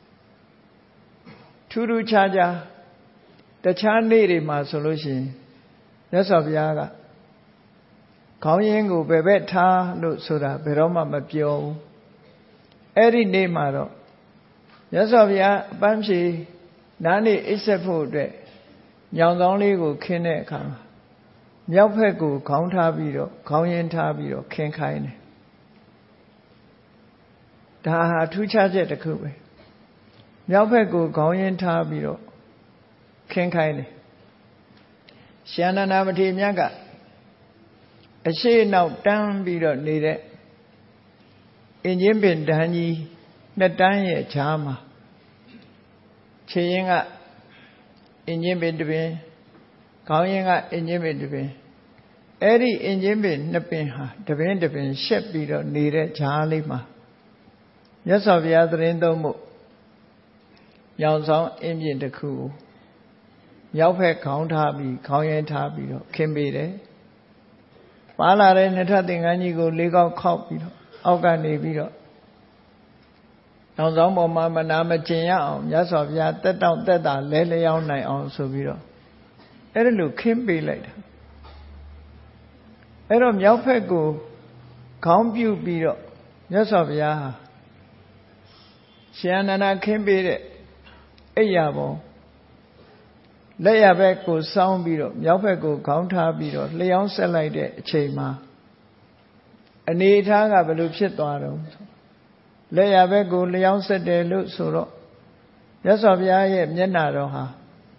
Speaker 1: ထူးထူးခြားခြားတခြားနေ့တွေမှာဆိုလို့ရှိရင်မြတ်စွာဘုရားကခေါင်းရင်းကိုဘယ်ဘက်ထားလို့ဆိုတာဘယ်တော့မှမပြောဘူးအဲ့ဒီနေ့မှာတော့မြတ်စွာဘုရားအပန်းဖြေနားနေအိပ်ဆက်ဖို့အတွက်ညောင်ဆောင်လေးကိုခင်းတဲ့အခါမှာမြောက်ဘက်ကိုခေါင်းထားပြီးတော့ခေါင်းရင်းထားပြီးတော့ခင်းခိုင်းတယ်ဒါဟာထူးခြားချက်တစ်ခုပဲမြောက်ဘက်ကိုခေါင်းရင်းထားပြီးတော့ခင်းခိုင်းတယ်ရှန္ဒနာမထေရမြတ်ကအရှိနောက်တန်းပြီးတော့နေတဲ့အင်းကြီးပင်တန်းကြီးနှစ်တန်းရဲ့ခြားမှာခြေရင်းကအင်းကြီးပင်တစ်ပင်ခေါင်းရင်းကအင်းကြီးပင်တစ်ပင်အဲ့ဒီအင်းကြီးပင်နှစ်ပင်ဟာတစ်ပင်တစ်ပင်ရှက်ပြီးတော့နေတဲ့ခြားလေးမှာမြတ်စွာဘုရားသရင်သုံးဖို့ညောင်ဆောင်အင်းပြင်တစ်ခုကိုမြောက်ဘက်ခေါင်းထားပြီးခေါင်းရင်းထားပြီးတော့ခင်းပေးတယ်ပါလာတဲ့နှစ်ထပ်သင်္ကန်းကြီးကိုလေးကောက်ခောက်ပြီးတော့အောက်ကနေပြီးတော့ညောင်ဆောင်ပေါ်မှာမနာမကျင်ရအောင်မြတ်စွာဘုရားတက်တောင့်တက်တာလဲလျောင်းနိုင်အောင်ဆိုပြီးတော့အဲ့ဒါလို့ခင်းပေးလိုက်တာအဲ့တော့မြောက်ဘက်ကိုခေါင်းပြုတ်ပြီးတော့မြတ်စွာဘုရားဟာရှင်အနန္ဒခင်းပေးတဲ့အိယာပေါ်လက်ရဘက်ကိုစောင်းပြီးတော့မြောက်ဘက်ကိုခေါင်းထားပြီးတော့လျှောင်းဆက်လိုက်တဲ့အချိန်မှာအနေအထားကဘယ်လိုဖြစ်သွားတော့လက်ရဘက်ကိုလျှောင်းဆက်တယ်လို့ဆိုတော့မြတ်စွာဘုရားရဲ့မျက်နှာတော်ဟာ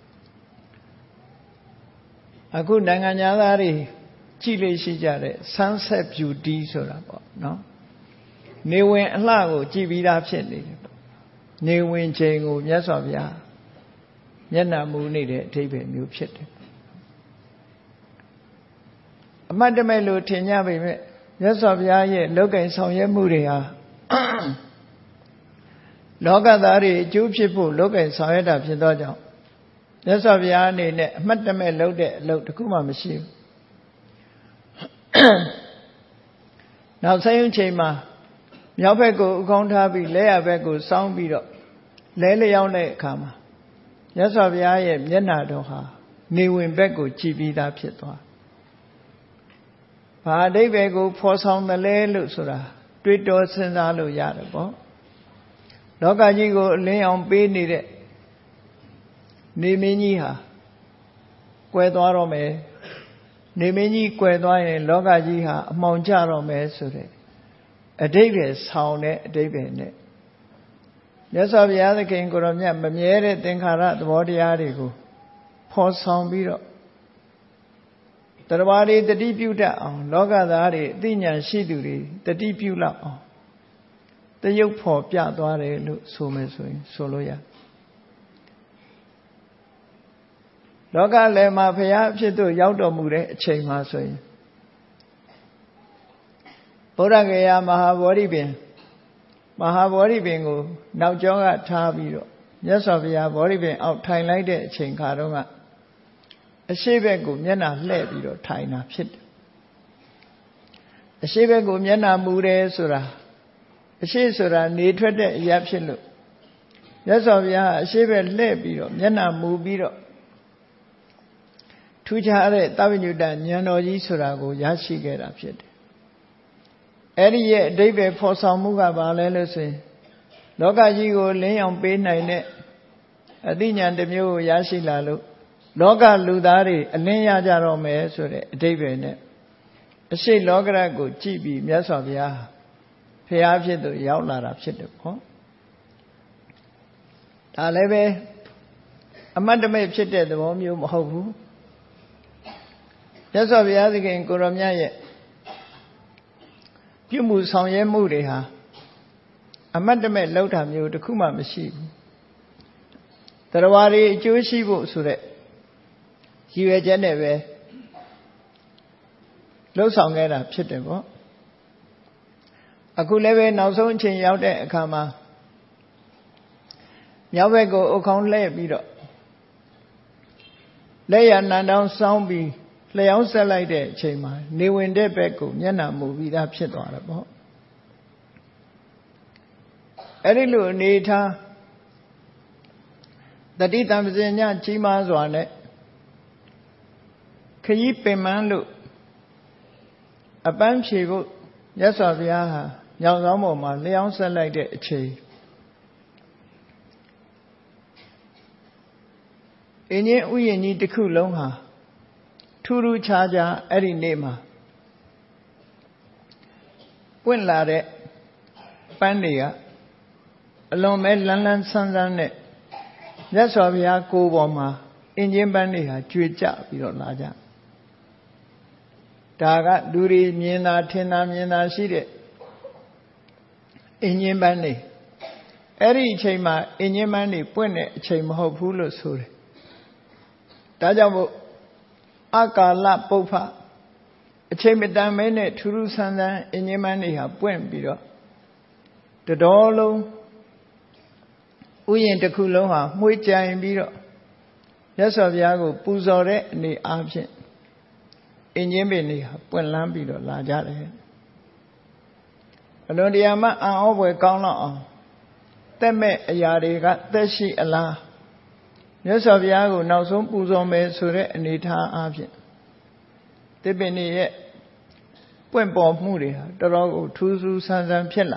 Speaker 1: အခုနိုင်ငံသားတွေကြည့်လို့ရှိကြတဲ့ sunset beauty ဆိုတာပေါ့နော်နေဝင်အလှကိုကြည်ပြီးသားဖြစ်နေတယ်ပေါ့နေဝင်ချိန်ကိုမြတ်စွာဘုရားမျက်နှာမူနေတဲ့အဓိပ္ပာယ်မျိုးဖြစ်တယ်အမှတ်တမဲ့လို့ထင်ကြပေမဲ့မြတ်စွာဘုရားရဲ့လောကီဆောင်ရွက်မှုတွေဟာလောကသားတွေအကျိုးဖြစ်ဖို့လောကီဆောင်ရွက်တာဖြစ်သောကြောင့်မြတ်စွာဘုရားအနေနဲ့အမှတ်တမဲ့လုပ်တဲ့အလုပ်တစ်ခုမှမရှိဘူးနောက်ဆိုင်ရင်ချိန်မှာမြောက်ဘက်ကိုဥကောင်းထားပြီးလက်ရဘက်ကိုစောင်းပြီးတော့လဲလျောင်းတဲ့အခါမှာမြတ်စွာဘုရားရဲ့မျက်နှာတော်ဟာနေဝင်ဘက်ကိုကြည်ပြီးသားဖြစ်သွားဘာအဓိပ္ပာယ်ကိုဖော်ဆောင်တယ်လဲလို့ဆိုတာတွေးတောစဉ်းစားလို့ရတယ်ပေါ့လောကကြီးကိုအလင်းအောင်ပေးနေတဲ့နေမင်းကြီးဟာကွယ်သွားတော့မယ်နေမင်းကြီးကွယ်သွားရင်လောကကြီးဟာအမှောင်ကျတော့မယ်ဆိုတဲ့အဓိပ္ပာယ်ဆောင်တဲ့အဓိပ္ပာယ်နဲ့မြတ်စွာဘုရားသခင်ကိုရောမြတ်မမြဲတဲ့သင်္ခါရသဘောတရားတွေကိုဖော်ဆောင်ပြီးတော့တတရားတွေတတိပြုတတ်အောင်လောကသားတွေအသိဉာဏ်ရှိသူတွေတတိပြုလောက်အောင်တရုပ်ဖော်ပြသွားတယ်လို့ဆိုမယ်ဆိုရင်ဆိုလို့ရလောကလည်းမှာဘုရားအဖြစ်သို့ရောက်တော်မူတဲ့အချိန်မှာဆိုရင်ဗုဒ္ဓဂယာမဟာဗောဓိပင်ကိုနောက်ကျောကထားပြီးတော့မြတ်စွာဘုရားဗောဓိပင်အောက်ထိုင်လိုက်တဲ့အချိန်ခါတုန်းကအရှိဘက်ကိုမျက်နှာလှည့်ပြီးတော့ထိုင်တာဖြစ်တယ်အရှိဘက်ကိုမျက်နှာမူတယ်ဆိုတာအရှိဆိုတာနေထွက်တဲ့အရာဖြစ်လို့မြတ်စွာဘုရားအရှိဘက်လှည့်ပြီးတော့မျက်နှာမူပြီးတော့ထူးခြားတဲ့သဗ္ဗညုတဉာဏ်တော်ကြီးဆိုတာကိုရရှိခဲ့တာဖြစ်တယ်အဲ့ဒီရဲ့အဓိပ္ပာယ်ဖော်ဆောင်မှုကဘာလဲလို့ဆိုရင်လောကကြီးကိုလင်းအောင်ပေးနိုင်တဲ့အသိဉာဏ်တစ်မျိုးကိုရရှိလာလို့လောကလူသားတွေအလင်းရကြတော့မယ်ဆိုတဲ့အဓိပ္ပာယ်နဲ့အရှိလောကရကိုကြည့်ပြီးမြတ်စွာဘုရားဖျားဖြစ်သူရောက်လာတာဖြစ်တယ်ပေါ့ဒါလည်းပဲအမတ်တမဲ့ဖြစ်တဲ့သဘောမျိုးမဟုတ်ဘူးမြတ်စွာဘုရားသခင်ကိုရောမြတ်ရဲ့ပြုမှုဆောင်ရွက်မှုတွေဟာအမတ်တမဲ့လောက်တာမျိုးတစ်ခုမှမရှိဘူးတရားတွေအကျိုးရှိဖို့ဆိုတဲ့ရည်ရွယ်ချက်နဲ့ပဲလှုပ်ဆောင်ခဲ့တာဖြစ်တယ်ပေါ့အခုလည်းပဲနောက်ဆုံးအချိန်ရောက်တဲ့အခါမှာမြောက်ဘက်ကိုအုတ်ခေါင်းလှည့်ပြီးတော့လက်ရနံတောင်းစောင်းပြီးလျှောင်းဆက်လိုက်တဲ့အချိန်မှာနေဝင်တဲ့ဘက်ကိုမျက်နှာမူပြီးသားဖြစ်သွားတယ်ပေါ့အဲ့ဒီလိုအနေထားတတိတံပဇင်ညကြီးမားစွာနဲ့ခရီးပင်မန်းလို့အပန်းဖြေဖို့မြတ်စွာဘုရားဟာညောင်ဆောင်ပေါ်မှာလျှောင်းဆက်လိုက်တဲ့အချိန်အင်းကြီးဥယျာဉ်ကြီးတစ်ခုလုံးဟာထူးထူးခြားခြားအဲ့ဒီနေ့မှာပွင့်လာတဲ့ပန်းတွေကအလွန်ပဲလန်းလန်းဆန်းဆန်းနဲ့မြတ်စွာဘုရားကိုယ်ပေါ်မှာအင်းချင်းပန်းတွေဟာကြွေကျပြီးတော့လာကြဒါကလူတွေမြင်တာထင်တာမြင်တာရှိတဲ့အင်းချင်းပန်းတွေအဲ့ဒီအချိန်မှာအင်းချင်းပန်းတွေပွင့်တဲ့အချိန်မဟုတ်ဘူးလို့ဆိုတယ်ဒါကြောင့်မို့အကာလပုပ္ဖအချိန်မတန်မဲနဲ့ထူးထူးဆန်းဆန်းအင်းချင်းပန်းတွေဟာပွင့်ပြီးတော့တတော်လုံးဥယျာဉ်တစ်ခုလုံးဟာမှွေးကြိုင်ပြီးတော့မြတ်စွာဘုရားကိုပူဇော်တဲ့အနေအားဖြင့်အင်းချင်းပင်တွေဟာပွင့်လန်းပြီးတော့လာကြတယ်အလွန်တရာမှအံ့ဩဖွယ်ကောင်းတော့အောင်တက်မဲ့အရာတွေကသက်ရှိအလားမြတ်စွာဘုရားကိုနောက်ဆုံးပူဇော်မယ်ဆိုတဲ့အနေထားအားဖြင့်သစ်ပင်တွေရဲ့ပွင့်ပေါ်မှုတွေဟာတော်တော်ကိုထူးထူးဆန်းဆန်းဖြစ်လာ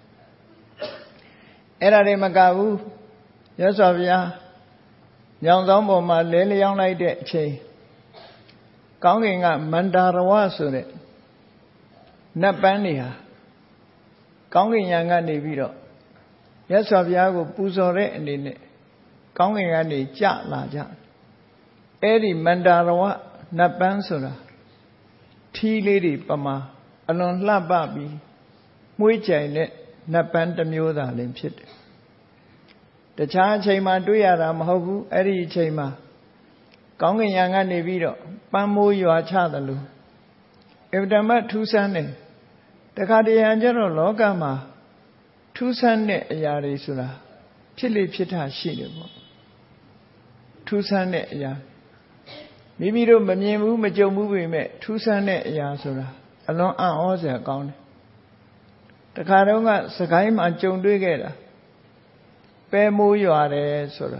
Speaker 1: အဲ့ဒါတွေမကဘူးမြတ်စွာဘုရားညောင်ဆောင်ပေါ်မှာလဲလျောင်းလိုက်တဲ့အချိန်ကောင်းကင်ကမန္တာရဝဆိုတဲ့နတ်ပန်းတွေဟာကောင်းကင်ယံကနေပြီးတော့မြတ်စွာဘုရားကိုပူဇော်တဲ့အနေနဲ့ကောင်းကင်ကနေကြလာကြအဲ့ဒီမန္တာရဝနတ်ပန်းဆိုတာထီးလေးတွေပမာအလွန်လှပပြီးမှုေးကြိုင်တဲ့နတ်ပန်းတစ်မျိုးသာလင်ဖြစ်တယ်တခြားအချိန်မှာတွေ့ရတာမဟုတ်ဘူးအဲ့ဒီအချိန်မှာကောင်းကင်ယံကနေပြီးတော့ပန်းမိုးရွာချတယ်လို့အဗ္ဗဓမ္မထူးဆန်းတယ်တခါတရံကျတော့လောကမှာထူးဆန်းတဲ့အရာတွေဆိုတာဖြစ်လေဖြစ်တာရှိတယ်ပေါ့ထူးဆန်းတဲ့အရာမိမိတို့မမြင်ဘူးမကြုံဘူးပေမဲ့ထူးဆန်းတဲ့အရာဆိုတာအလွန်အံ့ဩစရာကောင်းတယ်တခါတော့ကစကိုင်းမှာကြုံတွေ့ခဲ့တာပဲမိုးရွာတယ်ဆိုတာ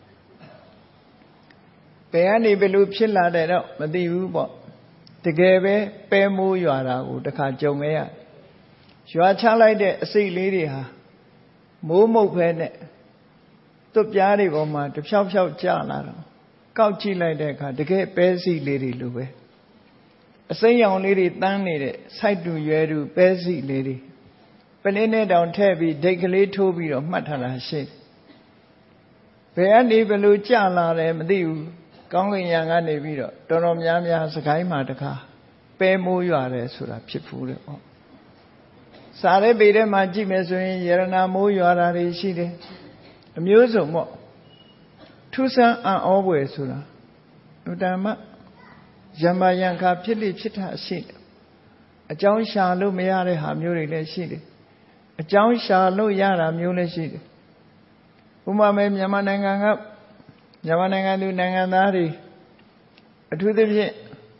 Speaker 1: ဘယ်ကနေဘယ်လိုဖြစ်လာတယ်တော့မသိဘူးပေါ့တကယ်ပဲမိုးရွာတာကိုတခါကြုံခဲ့ရရွာချလိုက်တဲ့အစိတ်လေးတွေဟာမိုးမုတ်ဖဲနဲ့သွပ်ပြားတွေပေါ်မှာတဖြောက်ဖြောက်ကျလာတော့ကောက်ကြည့်လိုက်တဲ့အခါတကယ်ပဲစီလေးတွေလိုပဲအစိမ်းရောင်လေးတွေတန်းနေတဲ့စိုက်တူရွယ်တူပဲစီလေးတွေပလင်းနဲ့တောင်ထည့်ပြီးဒိတ်ကလေးထိုးပြီးတော့မှတ်ထားတာရှိတယ်ဘယ်ကနေဘယ်လိုကြလာတယ်မသိဘူးကောင်းကင်ယံကနေပြီးတော့တော်တော်များများစကိုင်းမှာတခါပဲမိုးရွာတယ်ဆိုတာဖြစ်ဖူးတယ်ပေါ့စာရဲပေထဲမှာကြည့်မယ်ဆိုရင်ယရနာမိုးရွာတာတွေရှိတယ်အမျိုးစုံပေါ့ထူးဆန်းအံ့ဩဖွယ်ဆိုတာဥဒ္ဓမယံပါယံခါဖြစ်လိဖြစ်တာရှိတယ်အကြောင်းရှာလို့မရတဲ့ဟာမျိုးတွေလည်းရှိတယ်အကြောင်းရှာလို့ရတာမျိုးလည်းရှိတယ်ဥပမာမြန်မာနိုင်ငံကမြန်မာနိုင်ငံသူနိုင်ငံသားတွေအထူးသဖြင့်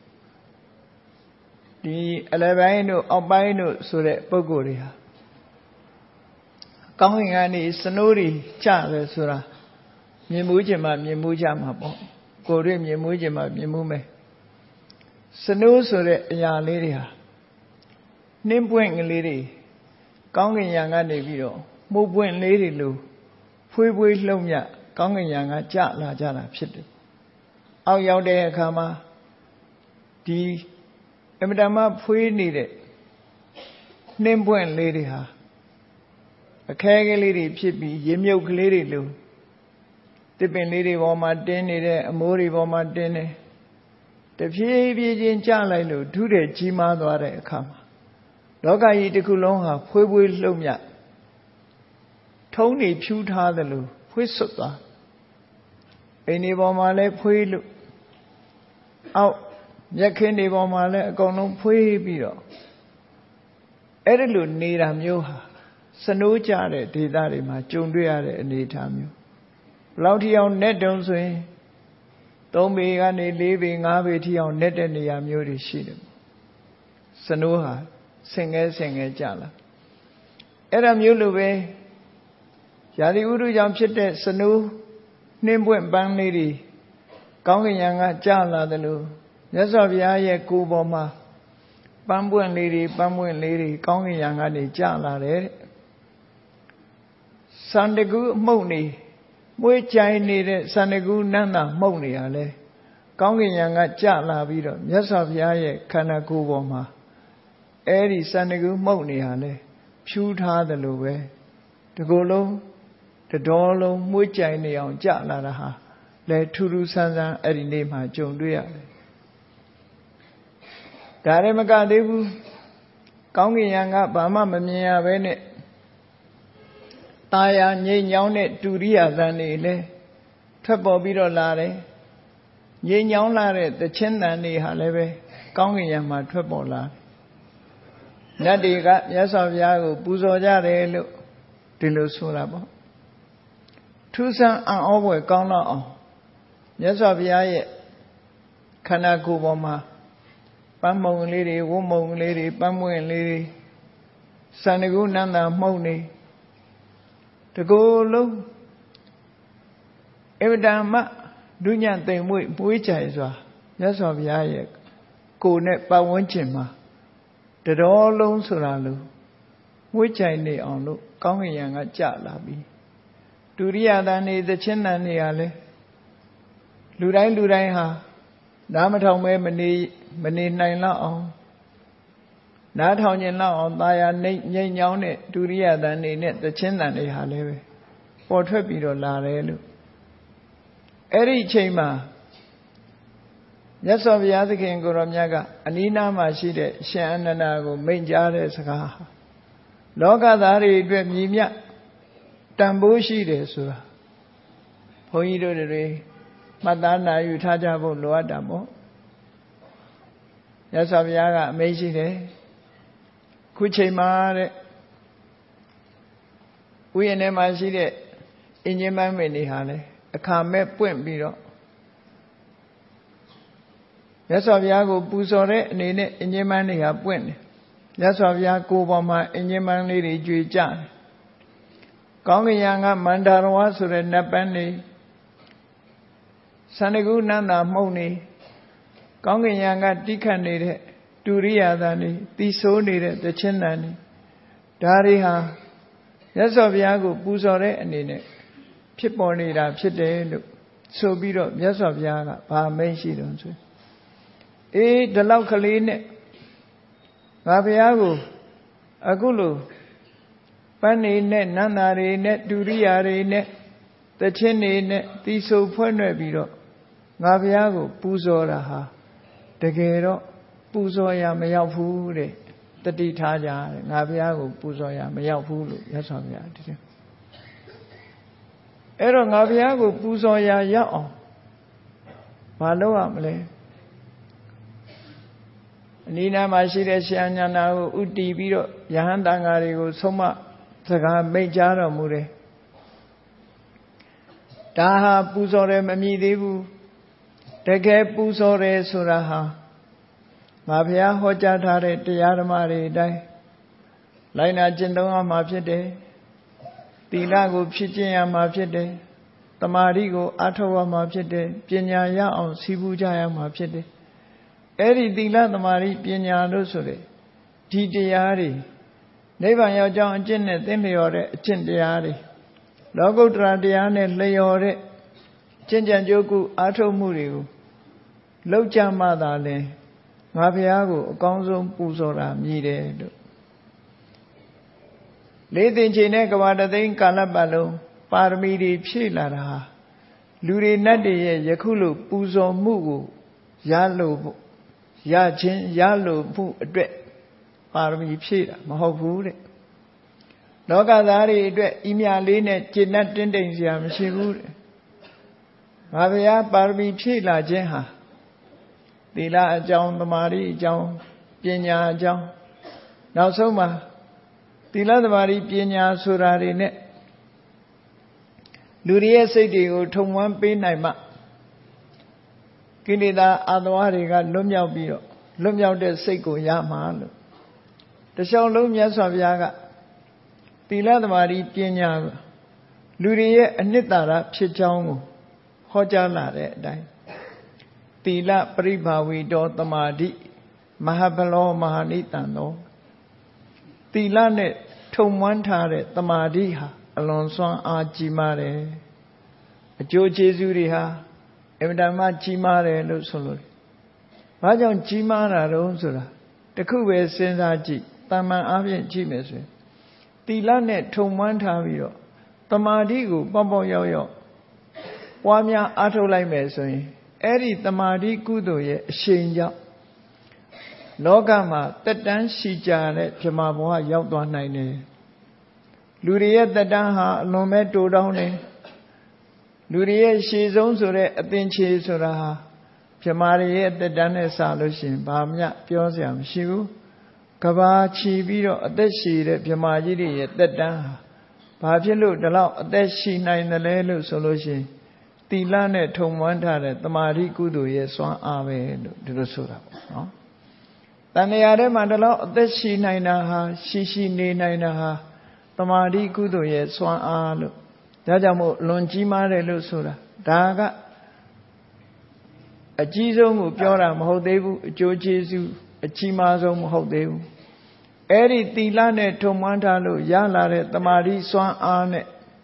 Speaker 1: ဒီအလယ်ပိုင်းတို့အောက်ပိုင်းတို့ဆိုတဲ့ပုံကိုယ်တွေဟာကောင်းကင်ကနေစနိုးတွေကျတယ်ဆိုတာမြင်မှုခြင်းမှမြင်မှုကြမှာပေါ့ကိုယ်တွေ့မြင်မှုခြင်းမှမြင်မှုမယ်စနိုးဆိုတဲ့အရာလေးတွေဟာနှင်းပွင့်ကလေးတွေကောင်းကင်ယံကနေပြီးတော့မှုပွင့်လေးတွေလိုဖွေးဖွေးလှုပ်မြကောင်းကင်ယံကကျလာကြတာဖြစ်တယ်အောက်ရောက်တဲ့အခါမှာဒီအမတမဖွေးနေတဲ့နှင်းပွင့်လေးတွေဟာအခဲကလေးတွေဖြစ်ပြီးရေမြုပ်ကလေးတွေလိုတစ်ပင်လေးတွေပေါ်မှာတင်းနေတဲ့အမိုးတွေပေါ်မှာတင်းနေတဖြည်းဖြည်းချင်းကျလိုက်လို့ထူးတဲ့ကြီးမားသွားတဲ့အခါမှာလောကကြီးတစ်ခုလုံးဟာဖွေးဖွေးလှုပ်မြထုံးနေဖြူးထားသလိုဖွေးဆွတ်သွားအိမ်ဒီပေါ်မှာလည်းဖွေးလို့အောက်မြက်ခင်းတွေပေါ်မှာလည်းအကုန်လုံးဖွေးပြီးတော့အဲ့ဒီလိုနေတာမျိုးဟာစနိုးကြတဲ့ဒေသတွေမှာကြုံတွေ့ရတဲ့အနေအထားမျိုးဘယ်လောက်ထိအောင်နဲ့တုံဆိုရင်3ပေကနေ4ပေ5ပေထိအောင်နဲ့တဲ့နေရာမျိုးတွေရှိတယ်စနိုးဟာဆင်ငဲကြလာအဲ့ဒါမျိုးလိုပဲရာသီဥတုကြောင့်ဖြစ်တဲ့စနိုးနှင်းပွင့်ပန်းလေးတွေကောင်းကင်ယံကကျလာတယ်လို့မြတ်စွာဘုရားရဲ့ကိုယ်ပေါ်မှာပန်းပွင့်လေးတွေကောင်းကင်ယံကနေကျလာတယ်စန္ဒကူမှုန့်နေမွေးကြိုင်နေတဲ့စန္ဒကူနန္တာမှုန့်နေရလဲကောင်းကင်ယံကကျလာပြီးတော့မြတ်စွာဘုရားရဲ့ခန္ဓာကိုယ်ပေါ်မှာအဲ့ဒီစန္ဒကူမှုန့်နေရလဲဖြူးထားတယ်လို့ပဲဒီကိုယ်လုံးတတော်လုံးမွေးကြိုင်နေအောင်ကျလာတာဟာလဲထူးထူးဆန်းဆန်းအဲ့ဒီနေ့မှာကြုံတွေ့ရတယ်ဒါရမကသေးဘူးကောင်းကင်ယံကဘာမှမမြင်ရဘဲနဲ့ตาယာငြိမ်ညောင်းတဲ့တူရိယသံတွေလည်းထွက်ပေါ်ပြီးတော့လာတယ်ငြိမ်ညောင်းလာတဲ့သချင်းသံတွေဟာလည်းပဲကောင်းကင်ယံမှာထွက်ပေါ်လာတယ်နတ်တွေကမြတ်စွာဘုရားကိုပူဇော်ကြတယ်လို့ဒီလိုဆိုတာပေါ့ထူးဆန်းအံ့ဩဖွယ်ကောင်းတော့အောင်မြတ်စွာဘုရားရဲ့ခန္ဓာကိုယ်ပေါ်မှာပန်းမုံလေးတွေဝတ်မုံလေးတွေပန်းမွင့်လေးတွေစန္ဒကူနန္တာမှုန့်နေတကိုယ်လုံးအဝတ္တမဒုညသိမ်မွေ့ပွေးကြိုင်စွာမြတ်စွာဘုရားရဲ့ကိုယ်နဲ့ပတ်ဝန်းကျင်မှာတတော်လုံးဆိုတာလို့မွေးကြိုင်နေအောင်လို့ကောင်းကင်ယံကကြလာပြီးဒုရိယတန်နေသချင်းတန်နေရလဲလူတိုင်းဟာနားမထောင်မဲမနေနိုင်လောက်အောင်နားထောင်ကျင်လောက်အောင်ตาယာငြိမ်ညောင်းတဲ့ဒုရိယတန်နေနဲ့သချင်းတန်တွေဟာလည်းပဲပေါ်ထွက်ပြီးတော့လာတယ်လို့အဲ့ဒီအချိန်မှာမြတ်စွာဘုရားသခင်ကိုရောမြတ်ကအနီးနားမှာရှိတဲ့ရှင်အနန္ဒာကိုမိန့်ကြားတဲ့စကားလောကသားတွေအတွက်မြည်မြတ်တန်ဖိုးရှိတယ်ဆိုတာဘုန်းကြီးတို့တွေမှတ်သားနာယူထားကြဖို့လိုအပ်တာပေါ့မြတ်စွာဘုရားကအမိန့်ရှိတယ်ခုချိန်မှာတဲ့ဥယျာဉ်ထဲမှာရှိတဲ့အင်ဂျင်ပန်းမင်းတွေဟာလေအခါမဲ့ပွင့်ပြီးတော့မြတ်စွာဘုရားကိုပူဇော်တဲ့အနေနဲ့အင်ဂျင်ပန်းတွေဟာပွင့်တယ်မြတ်စွာဘုရားကိုယ်ပေါ်မှာအင်ဂျင်ပန်းလေးတွေကြွေကြတယ်ကောင်းကင်ယံကမန္တရဝဆိုတဲ့နတ်ပန်းတွေစန္ဒကူနန္တာမှုန့်နေကောင်းကင်ယံကတိခတ်နေတဲ့တူရိယသံတွေသီဆိုးနေတဲ့သချင်းသံတွေဒါတွေဟာမြတ်စွာဘုရားကိုပူဇော်တဲ့အနေနဲ့ဖြစ်ပေါ်နေတာဖြစ်တယ်လို့ဆိုပြီးတော့မြတ်စွာဘုရားကဘာမိန့်ရှိတယ်ဆိုဒီလောက်ကလေးနဲ့ငါဘုရားကိုအခုလိုပန်းနေနဲ့နန္တာတွေနဲ့ဒုရိယာတွေနဲ့သချင်းတွေနဲ့သီဆိုဖွဲ့နှဲ့ပြီးတော့ငါဘုရားကိုပူဇော်တာဟာတကယ်တော့ပူဇော်ရမရောက်ဘူးတဲ့တတိထားကြတဲ့ငါဘုရားကိုပူဇော်ရမရောက်ဘူးလို့ရသော်ဗျာဒီလိုအဲ့တော့ငါဘုရားကိုပူဇော်ရရောက်အောင်မလုပ်ရမလဲအနိနာမှာရှိတဲ့ဆရာညာနာကိုဥတီပြီးတော့ယဟန်တန်ဃာတွေကိုဆုံးမစကားမိတ်ကြားတော်မူတယ်ဒါဟာပူဇော်တယ်မမြည်သေးဘူးတကယ်ပူဇော်တယ်ဆိုတာဟာငါဘုရားဟောကြားထားတဲ့တရားဓမ္မတွေအတိုင်းလိုက်နာကျင့်သုံးရမှာဖြစ်တယ်သီလကိုဖြည့်ကျင့်ရမှာဖြစ်တယ်တမာတိကိုအားထုတ်ရမှာဖြစ်တယ်ပညာရအောင်စီးပူးကြရမှာဖြစ်တယ်အဲ့ဒီသီလတမာတိပညာလို့ဆိုတဲ့ဒီတရားတွေနိဗ္ဗာန်ရောက်ကြောင်းအကျင့်နဲ့သင်လျော်တဲ့အကျင့်တရားတွေလောကုတ္တရာတရားနဲ့လျော်တဲ့ကျင့်ကြံကြိုးကုအားထုတ်မှုတွေကိုလောက်ကြမှသာလဲငါဘုရားကိုအကောင်းဆုံးပူဇော်တာမြည်တယ်လို့လေးသိင်ချိန်နဲ့ကဘာတသိန်းကာလပတ်လုံးပါရမီတွေဖြည့်လာတာဟာလူတွေနတ်တွေရဲ့ယခုလိုပူဇော်မှုကိုရလို့ရခြင်းရလို့မှုအတွက်ပါရမီဖြည့်တာမဟုတ်ဘူးတဲ့လောကသားတွေအတွက်ဤမြလေးနဲ့ကျေနပ်တင်းတိမ်စရာမရှိဘူးတဲ့ငါဘုရားပါရမီဖြည့်လာခြင်းဟာသီလအကြောင်းသမာဓိအကြောင်းပညာအကြောင်းနောက်ဆုံးမှာသီလသမာဓိပညာဆိုတာတွေနဲ့လူတွေရဲ့စိတ်တွေကိုထုံဝန်းပေးနိုင်မှကိလေသာအာသဝတွေကလွတ်မြောက်ပြီးတော့လွတ်မြောက်တဲ့စိတ်ကိုရမှာလို့တခြားလုံးမြတ်စွာဘုရားကသီလသမာဓိပညာလူတွေရဲ့အနှစ်သာရဖြစ်ကြောင်းကိုဟောကြားလာတဲ့အတိုင်းသီလပရိဘာဝီတောသမာဓိမဟာဘလောမဟာနိတံသောသီလနဲ့ထုံမွမ်းထားတဲ့သမာဓိဟာအလွန်စွမ်းအားကြီးမားတယ်အကျိုးကျေးဇူးတွေဟာအင်မတန်မှကြီးမားတယ်လို့ဆိုလို့ဘာကြောင့်ကြီးမားတာတုံးဆိုတာတခုပဲစဉ်းစားကြည့်တမန်အားဖြင့်ကြည့်မယ်ဆိုရင်သီလနဲ့ထုံမွမ်းထားပြီးတော့သမာဓိကိုပေါက်ပေါက်ရောက်ရောက်ပွားများအားထုတ်လိုက်မယ်ဆိုရင်အဲ့ဒီသမာဓိကုသိုလ်ရဲ့အရှိန်ကြောင့်လောကမှာတက်တန်းရှိကြတဲ့ဗြဟ္မာဘဝရောက်သွားနိုင်တယ်လူတွေရဲ့တက်တန်းဟာအလွန်ပဲတိုးတောင်းတယ်လူတွေရဲ့ရှည်ဆုံးဆိုတဲ့အသင်္ချေဆိုတာဟာဗြဟ္မာတွေရဲ့တက်တန်းနဲ့စလို့ရှိရင်ဘာမှပြောစရာမရှိဘူးကဘာချီပြီးတော့အသက်ရှည်တဲ့ဗြဟ္မာကြီးတွေရဲ့တက်တန်းဟာဘာဖြစ်လို့ဒီလောက်အသက်ရှည်နိုင်တယ်လဲလို့ဆိုလို့ရှိရင်သီလနဲ့ထုံမွမ်းထားတဲ့တမာတိကုသိုလ်ရဲ့စွမ်းအားပဲလို့ဒီလိုဆိုတာပေါ့နော်တဏှာထဲမှာဒီလောက်အသက်ရှည်နိုင်တာဟာရှိနေနိုင်တာဟာတမာတိကုသိုလ်ရဲ့စွမ်းအားလို့ဒါကြောင့်မို့လွန်ကြီးမားတယ်လို့ဆိုတာဒါကအကြီးဆုံးကိုပြောတာမဟုတ်သေးဘူးအကျိုးကျေးဇူးအကြီးမားဆုံးမဟုတ်သေးဘူးအဲ့ဒီသီလနဲ့ထုံမွမ်းထားလို့ရလာတဲ့တမာတိစွမ်းအားနဲ့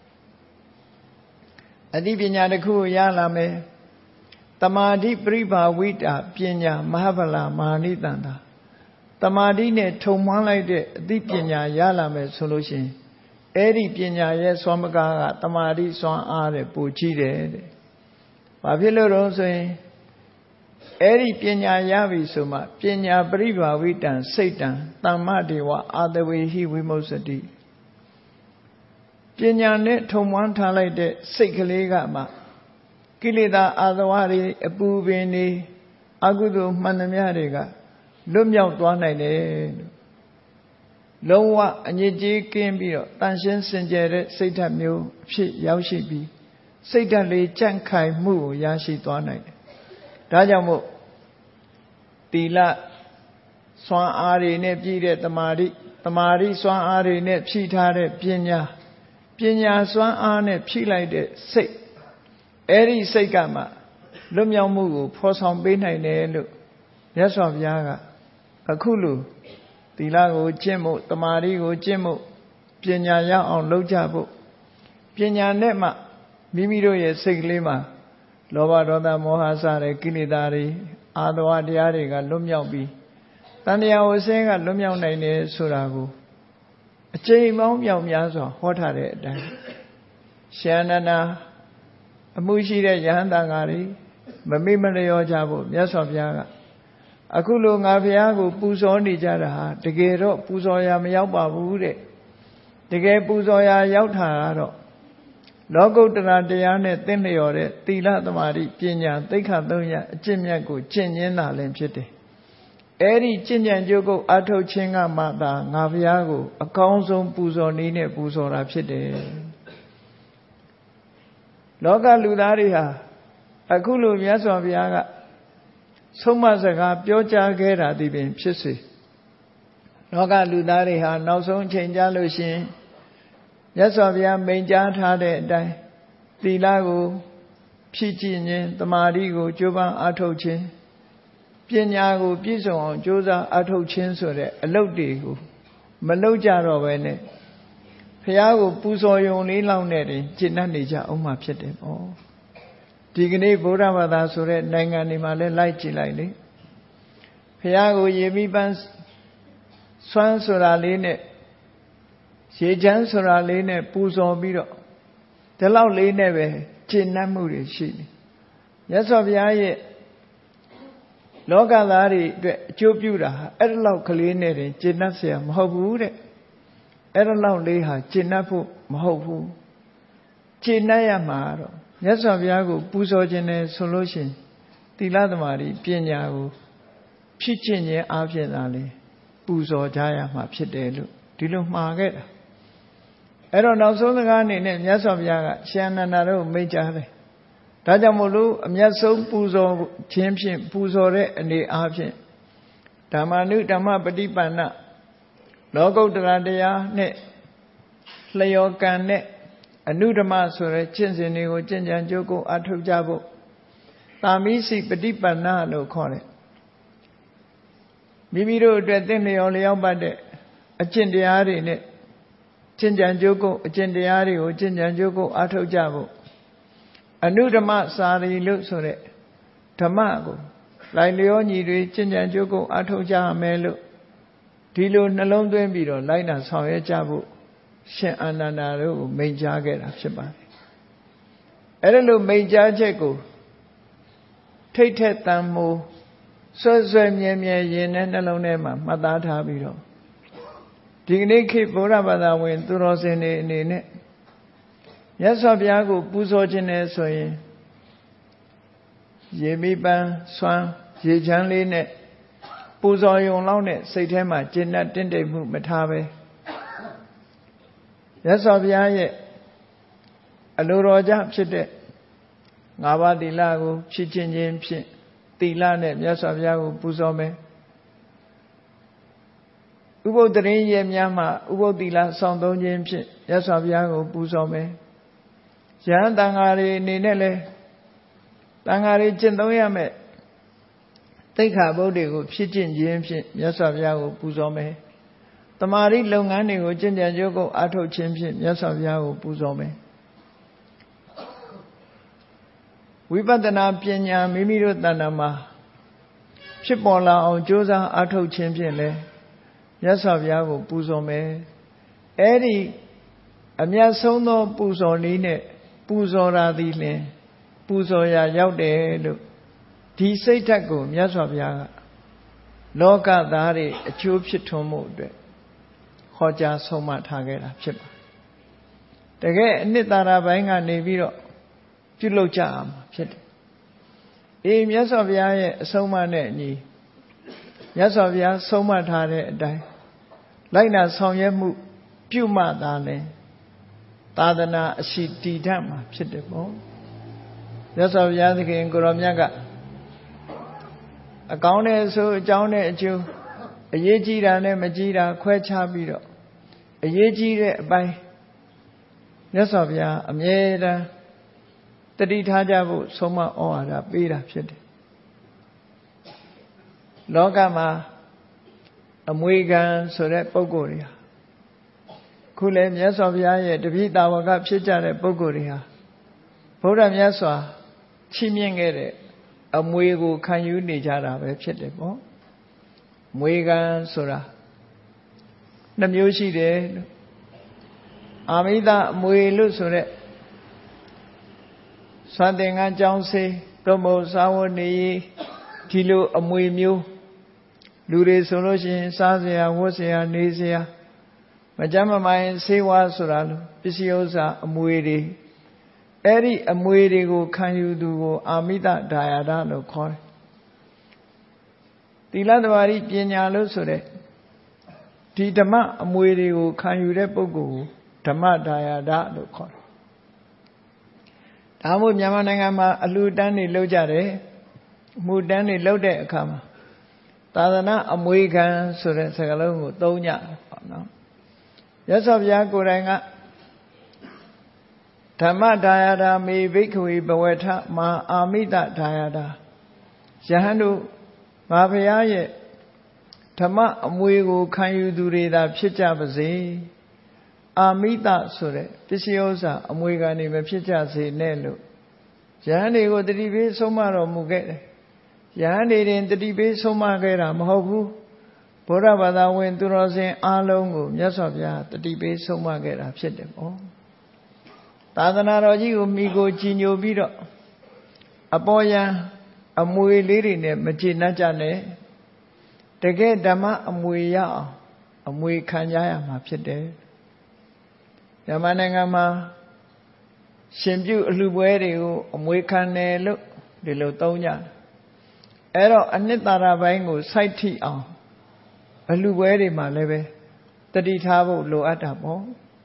Speaker 1: အသိပညာတစ်ခုကိုရလာမယ်တမာတိပရိဘာဝိတာပညာမဟာဗလာမဟာနိတန္တာတမာတိနဲ့ထုံမွမ်းလိုက်တဲ့အသိပညာရလာမယ်ဆိုလို့ရှိရင်အဲ့ဒီပညာရဲ့စွမ်းမကားကတမာတိစွမ်းအားတဲ့ပိုကြီးတယ်တဲ့ဘာဖြစ်လို့တော့ဆိုရင်အဲ့ဒီပညာရပြီဆိုမှပညာပရိဘာဝိတံစိတ်တံတမ္မဒေဝအာတဝေဟိဝိမု ssati ပညာနဲ့ထုံမွမ်းထားလိုက်တဲ့စိတ်ကလေးကမှကိလေသာအာသဝတွေအပူပင်တွေအကုသိုလ်မှန်သမျှတွေကလွတ်မြောက်သွားနိုင်တယ်လုံးဝအညစ်အကြေးကင်းပြီးတော့တန်ရှင်းစင်ကြယ်တဲ့စိတ်ဓာတ်မျိုးအဖြစ်ရောက်ရှိပြီးစိတ်ဓာတ်လေးကြန့်ခိုင်မှုကိုရရှိသွားနိုင်တယ်ဒါကြောင့်မို့သီလစွမ်းအားတွေနဲ့ပြည့်တဲ့တမာတိစွမ်းအားတွေနဲ့ဖြည့်ထားတဲ့ပညာစွမ်းအားနဲ့ဖြည့်လိုက်တဲ့စိတ်အဲ့ဒီစိတ်ကမှလွတ်မြောက်မှုကိုဖော်ဆောင်ပေးနိုင်တယ်လို့မြတ်စွာဘုရားကအခုလိုသီလကိုကျင့်ဖို့တမာတိကိုကျင့်ဖို့ပညာရအောင်လုပ်ကြဖို့ပညာနဲ့မှမိမိတို့ရဲ့စိတ်ကလေးမှာလောဘဒေါသမောဟစတဲ့ကိလေသာတွေအာသဝတရားတွေကလွတ်မြောက်ပြီးတဏှာဝဆင်းကလွတ်မြောက်နိုင်တယ်ဆိုတာကိုအကျိန်ပေါင်းမြောက်များစွာဟောထားတဲ့အတိုင်းရှင်အနန္ဒာအမှုရှိတဲ့ယဟန်တန်ဃာတွေမမိမလျောကြဖို့မြတ်စွာဘုရားကအခုလိုငါဘုရားကိုပူဇော်နေကြတာဟာတကယ်တော့ပူဇော်ရာမရောက်ပါဘူးတဲ့တကယ်ပူဇော်ရာရောက်တာကတော့လောကုတ္တရာတရားနဲ့သင်လျော်တဲ့သီလသမာဓိပညာသိက္ခာ၃ရပ်အကျင့်မြတ်ကိုကျင့်ရင်းတာလည်းဖြစ်တယ်အဲ့ဒီကျင့်ကြံကြိုးကုပ်အထုတ်ခြင်းကမှသာငါဘုရားကိုအကောင်းဆုံးပူဇော်နည်းနဲ့ပူဇော်တာဖြစ်တယ်လောကလူသားတွေဟာအခုလိုမြတ်စွာဘုရားကဆုံးမစကားပြောကြားခဲ့တာဒီပင်ဖြစ်စေလောကလူသားတွေဟာနောက်ဆုံးချိန်ကြလို့ရှိရင်မြတ်စွာဘုရားမိန့်ကြားထားတဲ့အတိုင်းသီလကိုဖြည့်ကျင့်ခြင်းသမာဓိကိုကြိုးပမ်းအားထုတ်ခြင်းပညာကိုပြည့်စုံအောင်ကြိုးစားအားထုတ်ခြင်းဆိုတဲ့အလုပ်တွေကိုမလုပ်ကြတော့ဘဲနဲ့ဘုရားကိုပူဇော်ယုံလေးလောက်နဲ့တင်ကျင့်တတ်နေကြအောင်မှဖြစ်တယ်ပေါ့ဒီကနေ့ဗုဒ္ဓဘာသာဆိုတဲ့နိုင်ငံတွေမှာလည်းလိုက်ကြည့်လိုက်လေဘုရားကိုရေမိပန်းစွမ်းဆိုတာလေးနဲ့ရေချမ်းဆိုတာလေးနဲ့ပူဇော်ပြီးတော့ဒီလောက်လေးနဲ့ပဲကျင့်တတ်မှုတွေရှိတယ်မြတ်စွာဘုရားရဲ့လောကသားတွေအတွက်အကျိုးပြုတာဟာအဲ့ဒီလောက်ကလေးနဲ့တင်ကျင့်တတ်เสียမဟုတ်ဘူးတဲ့အဲ့ဒီလောက်လေးဟာကျင့်တတ်ဖို့မဟုတ်ဘူးကျင့်တတ်ရမှာတော့မြတ်စွာဘုရားကိုပူဇော်ခြင်းနဲ့ဆိုလို့ရှိရင်သီလသမာဓိပညာကိုဖြည့်ကျင့်ခြင်းအားဖြင့်သာလေပူဇော်ကြရမှာဖြစ်တယ်လို့ဒီလိုမှားခဲ့တာအဲ့တော့နောက်ဆုံးစကားအနေနဲ့မြတ်စွာဘုရားကရှင်အနန္ဒာတို့မိန့်ကြားတယ်ဒါကြောင့်မို့လို့အမြတ်ဆုံးပူဇော်ခြင်းဖြင့်ပူဇော်တဲ့အနေအားဖြင့်ဓမ္မနုဓမ္မပฏิပန္နလောကုတ္တရာတရားနဲ့လျော်ကံနဲ့အနုဓမ္မဆိုတဲ့ကျင့်စဉ်တွေကိုကျင့်ကြံကြိုးကိုအထောက်ကြဖို့တာမိစိပฏิပန္နလို့ခေါ်တယ်မိမိတို့အတွက်သင်လျော်လျောက်ပတ်တဲ့အကျင့်တရားတွေနဲ့ကျင့်ကြံကြိုးကိုအကျင့်တရားတွေကိုကျင့်ကြံကြိုးကိုအထောက်ကြဖို့အနုဓမ္မစာရီလို့ဆိုတဲ့ဓမ္မကိုလိုက်လျောညီတွေကျင့်ကြံကြိုးကိုအထောက်ကြမယ်လို့ဒီလိုနှလုံးသွင်းပြီးတော့လိုက်နာဆောင်ရွက်ကြဖို့ရှင်အာနန္ဒာတို့ကိုမိန့်ကြားခဲ့တာဖြစ်ပါတယ်အဲ့ဒါလို့မိန့်ကြားချက်ကိုထိတ်ထက်တန်မိုးဆွဲဆွဲမြဲမြဲရင်နဲ့နှလုံးထဲမှာမှတ်သားထားပြီးတော့ဒီကနေ့ခေတ်ဗုဒ္ဓဘာသာဝင်သူတော်စင်တွေအနေနဲ့မြတ်စွာဘုရားကိုပူဇော်ခြင်းနဲ့ဆိုရင်ရေမိပန်းစွမ်းရေချမ်းလေးနဲ့ပူဇော်ယုံလောက်နဲ့စိတ်ထဲမှာကျင့်တတ်တင့်တယ်မှုမထားပဲမြတ်စွာဘုရားရဲ့အလိုတော်ကြဖြစ်တဲ့၅ပါးသီလကိုဖြည့်ခြင်းချင်းဖြင့်သီလနဲ့မြတ်စွာဘုရားကိုပူဇော်မယ်ဥပုသ်တရင်ရဲ့များမှာဥပုသ်သီလဆောင်သုံးခြင်းဖြင့်မြတ်စွာဘုရားကိုပူဇော်မယ်ယဟန်တန်ဃာတွေအနေနဲ့လဲတန်ဃာတွေကျင့်သုံးရမယ်သိက္ခာပုဒ်တွေကိုဖြည့်ကျင့်ခြင်းဖြင့်မြတ်စွာဘုရားကိုပူဇော်မယ်တမာရီလုပ်ငန်းတွေကိုကျင့်ကြံကြိုးကိုအားထုတ်ခြင်းဖြင့်မြတ်စွာဘုရားကိုပူဇော်မယ်ဝိပဿနာပညာမိမိတို့တဏ္ဍာမှာဖြစ်ပေါ်လာအောင်ကြိုးစားအားထုတ်ခြင်းဖြင့်လည်းမြတ်စွာဘုရားကိုပူဇော်မယ်အဲ့ဒီအမြတ်ဆုံးသောပူဇော်နည်းနဲ့ပူဇော်ရာသည်လျှင်ပူဇော်ရာရောက်တယ်လို့ဒီစိတ်ဓာတ်ကိုမြတ်စွာဘုရားကလောကသားတွေအကျိုးဖြစ်ထွန်းမှုအတွက်ဟောကြားဆုံးမထားခဲ့တာဖြစ်ပါတယ်တကယ်အနှစ်သာရပိုင်းကနေပြီးတော့ပြုလုပ်ကြအောင်ဖြစ်တယ်အေးမြတ်စွာဘုရားရဲ့အဆုံးအမနဲ့အညီမြတ်စွာဘုရားဆုံးမထားတဲ့အတိုင်းလိုက်နာဆောင်ရွက်မှုပြုမှသာလဲသာသနာအရှိတည်တတ်မှာဖြစ်တယ်ပေါ့မြတ်စွာဘုရားသခင်ကိုရောမြတ်ကအကောင်းနဲ့ဆိုအကြောင်းနဲ့အကျိုးအရေးကြီးတာနဲ့မကြီးတာခွဲခြားပြီးတော့အရေးကြီးတဲ့အပိုင်းမြတ်စွာဘုရားအမြဲတမ်းတတိထားကြဖို့ဆုံးမဩဝါဒပေးတာဖြစ်တယ်လောကမှာအမွေခံဆိုတဲ့ပုဂ္ဂိုလ်တွေဟာခုလည်းမြတ်စွာဘုရားရဲ့တပည့်တာဝကဖြစ်ကြတဲ့ပုဂ္ဂိုလ်တွေဟာဗုဒ္ဓမြတ်စွာချီးမြှင့်ခဲ့တဲ့အမွေကိုခံယူနေကြတာပဲဖြစ်တယ်ပေါ့မွေခံဆိုတာနှမျိုးရှိတယ်လို့အာမိတအမွေလို့ဆိုတဲ့စွမ်းသင်္ကန်းကျောင်းဆေးတော့မို့စာဝတ်နေဒီလိုအမွေမျိုးလူတွေဆိုလို့ရှိရင်စားစရာဝတ်စရာနေစရာမကြမ်းမမိုင်ဆေးဝါးဆိုတာလို့ပစ္စည်းဥစ္စာအမွေတွေအဲ့ဒီအမွေတွေကိုခံယူသူကိုအာမိတဒါယဒလို့ခေါ်တယ်သီလသမာဓိပညာလို့ဆိုတဲ့ဒီဓမ္မအမွေတွေကိုခံယူတဲ့ပုဂ္ဂိုလ်ကိုဓမ္မဒါယဒလို့ခေါ်တယ်ဒါမို့မြန်မာနိုင်ငံမှာအလှူတန်းတွေလုပ်ကြတယ်အမှုတန်းတွေလုပ်တဲ့အခါမှာသာသနာအမွေခံဆိုတဲ့စကားလုံးကိုသုံးကြတယ်ပေါ့နော်ရသော်ဘုရားကိုယ်တိုင်ကဓမ္မဒါယဒမေဘိက္ခဝေဘဝထမာအာမိတဒါယဒယဟန်တို့ငါဘုရားရဲ့ဓမ္မအမွေကိုခံယူသူတွေသာဖြစ်ကြပါစေအာမိတဆိုတဲ့ပစ္စည်းဥစ္စာအမွေခံနေမဖြစ်ကြစေနဲ့လို့ယဟန်တွေကိုတတိပေးဆုံးမတော်မူခဲ့တယ်ယဟန်တွေတင်တတိပေးဆုံးမခဲ့တာမဟုတ်ဘူးဗုဒ္ဓဘာသာဝင်သူတော်စင်အားလုံးကိုမြတ်စွာဘုရားတတိပေးဆုံးမခဲ့တာဖြစ်တယ်ပေါ့သာသနာတော်ကြီးကိုမိကိုကြည်ညိုပြီးတော့အပေါ်ယံအမွေလေးတွေနဲ့မကျေနပ်ကြနဲ့တကယ်ဓမ္မအမွေရအောင်အမွေခံကြရမှာဖြစ်တယ်မြန်မာနိုင်ငံမှာရှင်ပြုအလှပွဲတွေကိုအမွေခံတယ်လို့ဒီလိုသုံးကြအဲ့တော့အနှစ်သာရပိုင်းကိုစိုက်ထိအောင်အလှပွဲတွေမှာလည်းပဲတတိထားဖို့လိုအပ်တာပေါ့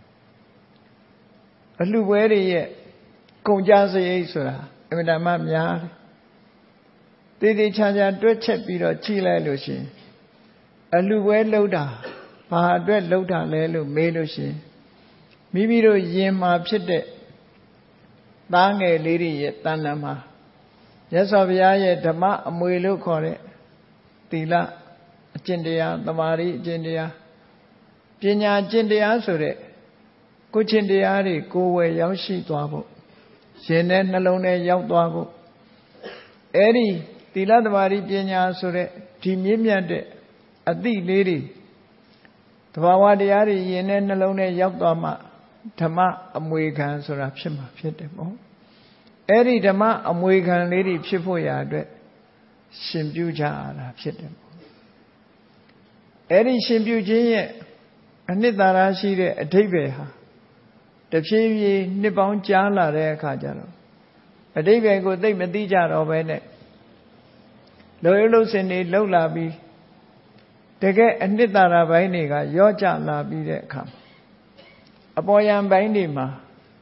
Speaker 1: အလှပွဲတွေရဲ့ကုန်ကြစရိတ်ဆိုတာအမှန်တမ်းများတယ်တည်တည်ချာချာတွက်ချက်ပြီးတော့ကြည့်လိုက်လို့ရှိရင်အလှပွဲလှုပ်တာဘာအတွက်လှုပ်တာလဲလို့မေးလို့ရှိရင်မိမိတို့ယင်မှာဖြစ်တဲ့သားငယ်လေးတွေရဲ့တဏ္ဍာမှာမြတ်စွာဘုရားရဲ့ဓမ္မအမွေလို့ခေါ်တဲ့သီလအကျင့်တရားသမာဓိအကျင့်တရားပညာအကျင့်တရားဆိုတဲ့ကိုယ်ချင်းတရားတွေကိုယ်ဝယ်ရောက်ရှိသွားဖို့ရှင်တဲ့နှလုံးထဲရောက်သွားဖို့အဲ့ဒီသီလသမာဓိပညာဆိုတဲ့ဒီမြင့်မြတ်တဲ့အသည့်လေးတွေသဘာဝတရားတွေယင်တဲ့နှလုံးထဲရောက်သွားမှဓမ္မအမွေခံဆိုတာဖြစ်မှာဖြစ်တယ်ပေါ့အဲ့ဒီဓမ္မအမွေခံလေးတွေဖြစ်ဖို့ရာအတွက်ရှင်ပြုကြရတာဖြစ်တယ်ပေါ့အဲ့ဒီရှင်ပြုခြင်းရဲ့အနှစ်သာရရှိတဲ့အဓိပ္ပာယ်ဟာတဖြည်းဖြည်းနှစ်ပေါင်းကြာလာတဲ့အခါကျတော့အဓိပ္ပာယ်ကိုသိမသိကြတော့ပဲနဲ့လုံရုပ်လုံစင်တွေလှုပ်လာပြီးတကယ်အနှစ်သာရပိုင်းတွေကရော့ကျလာပြီးတဲ့အခါအပေါ်ယံပိုင်းတွေမှာ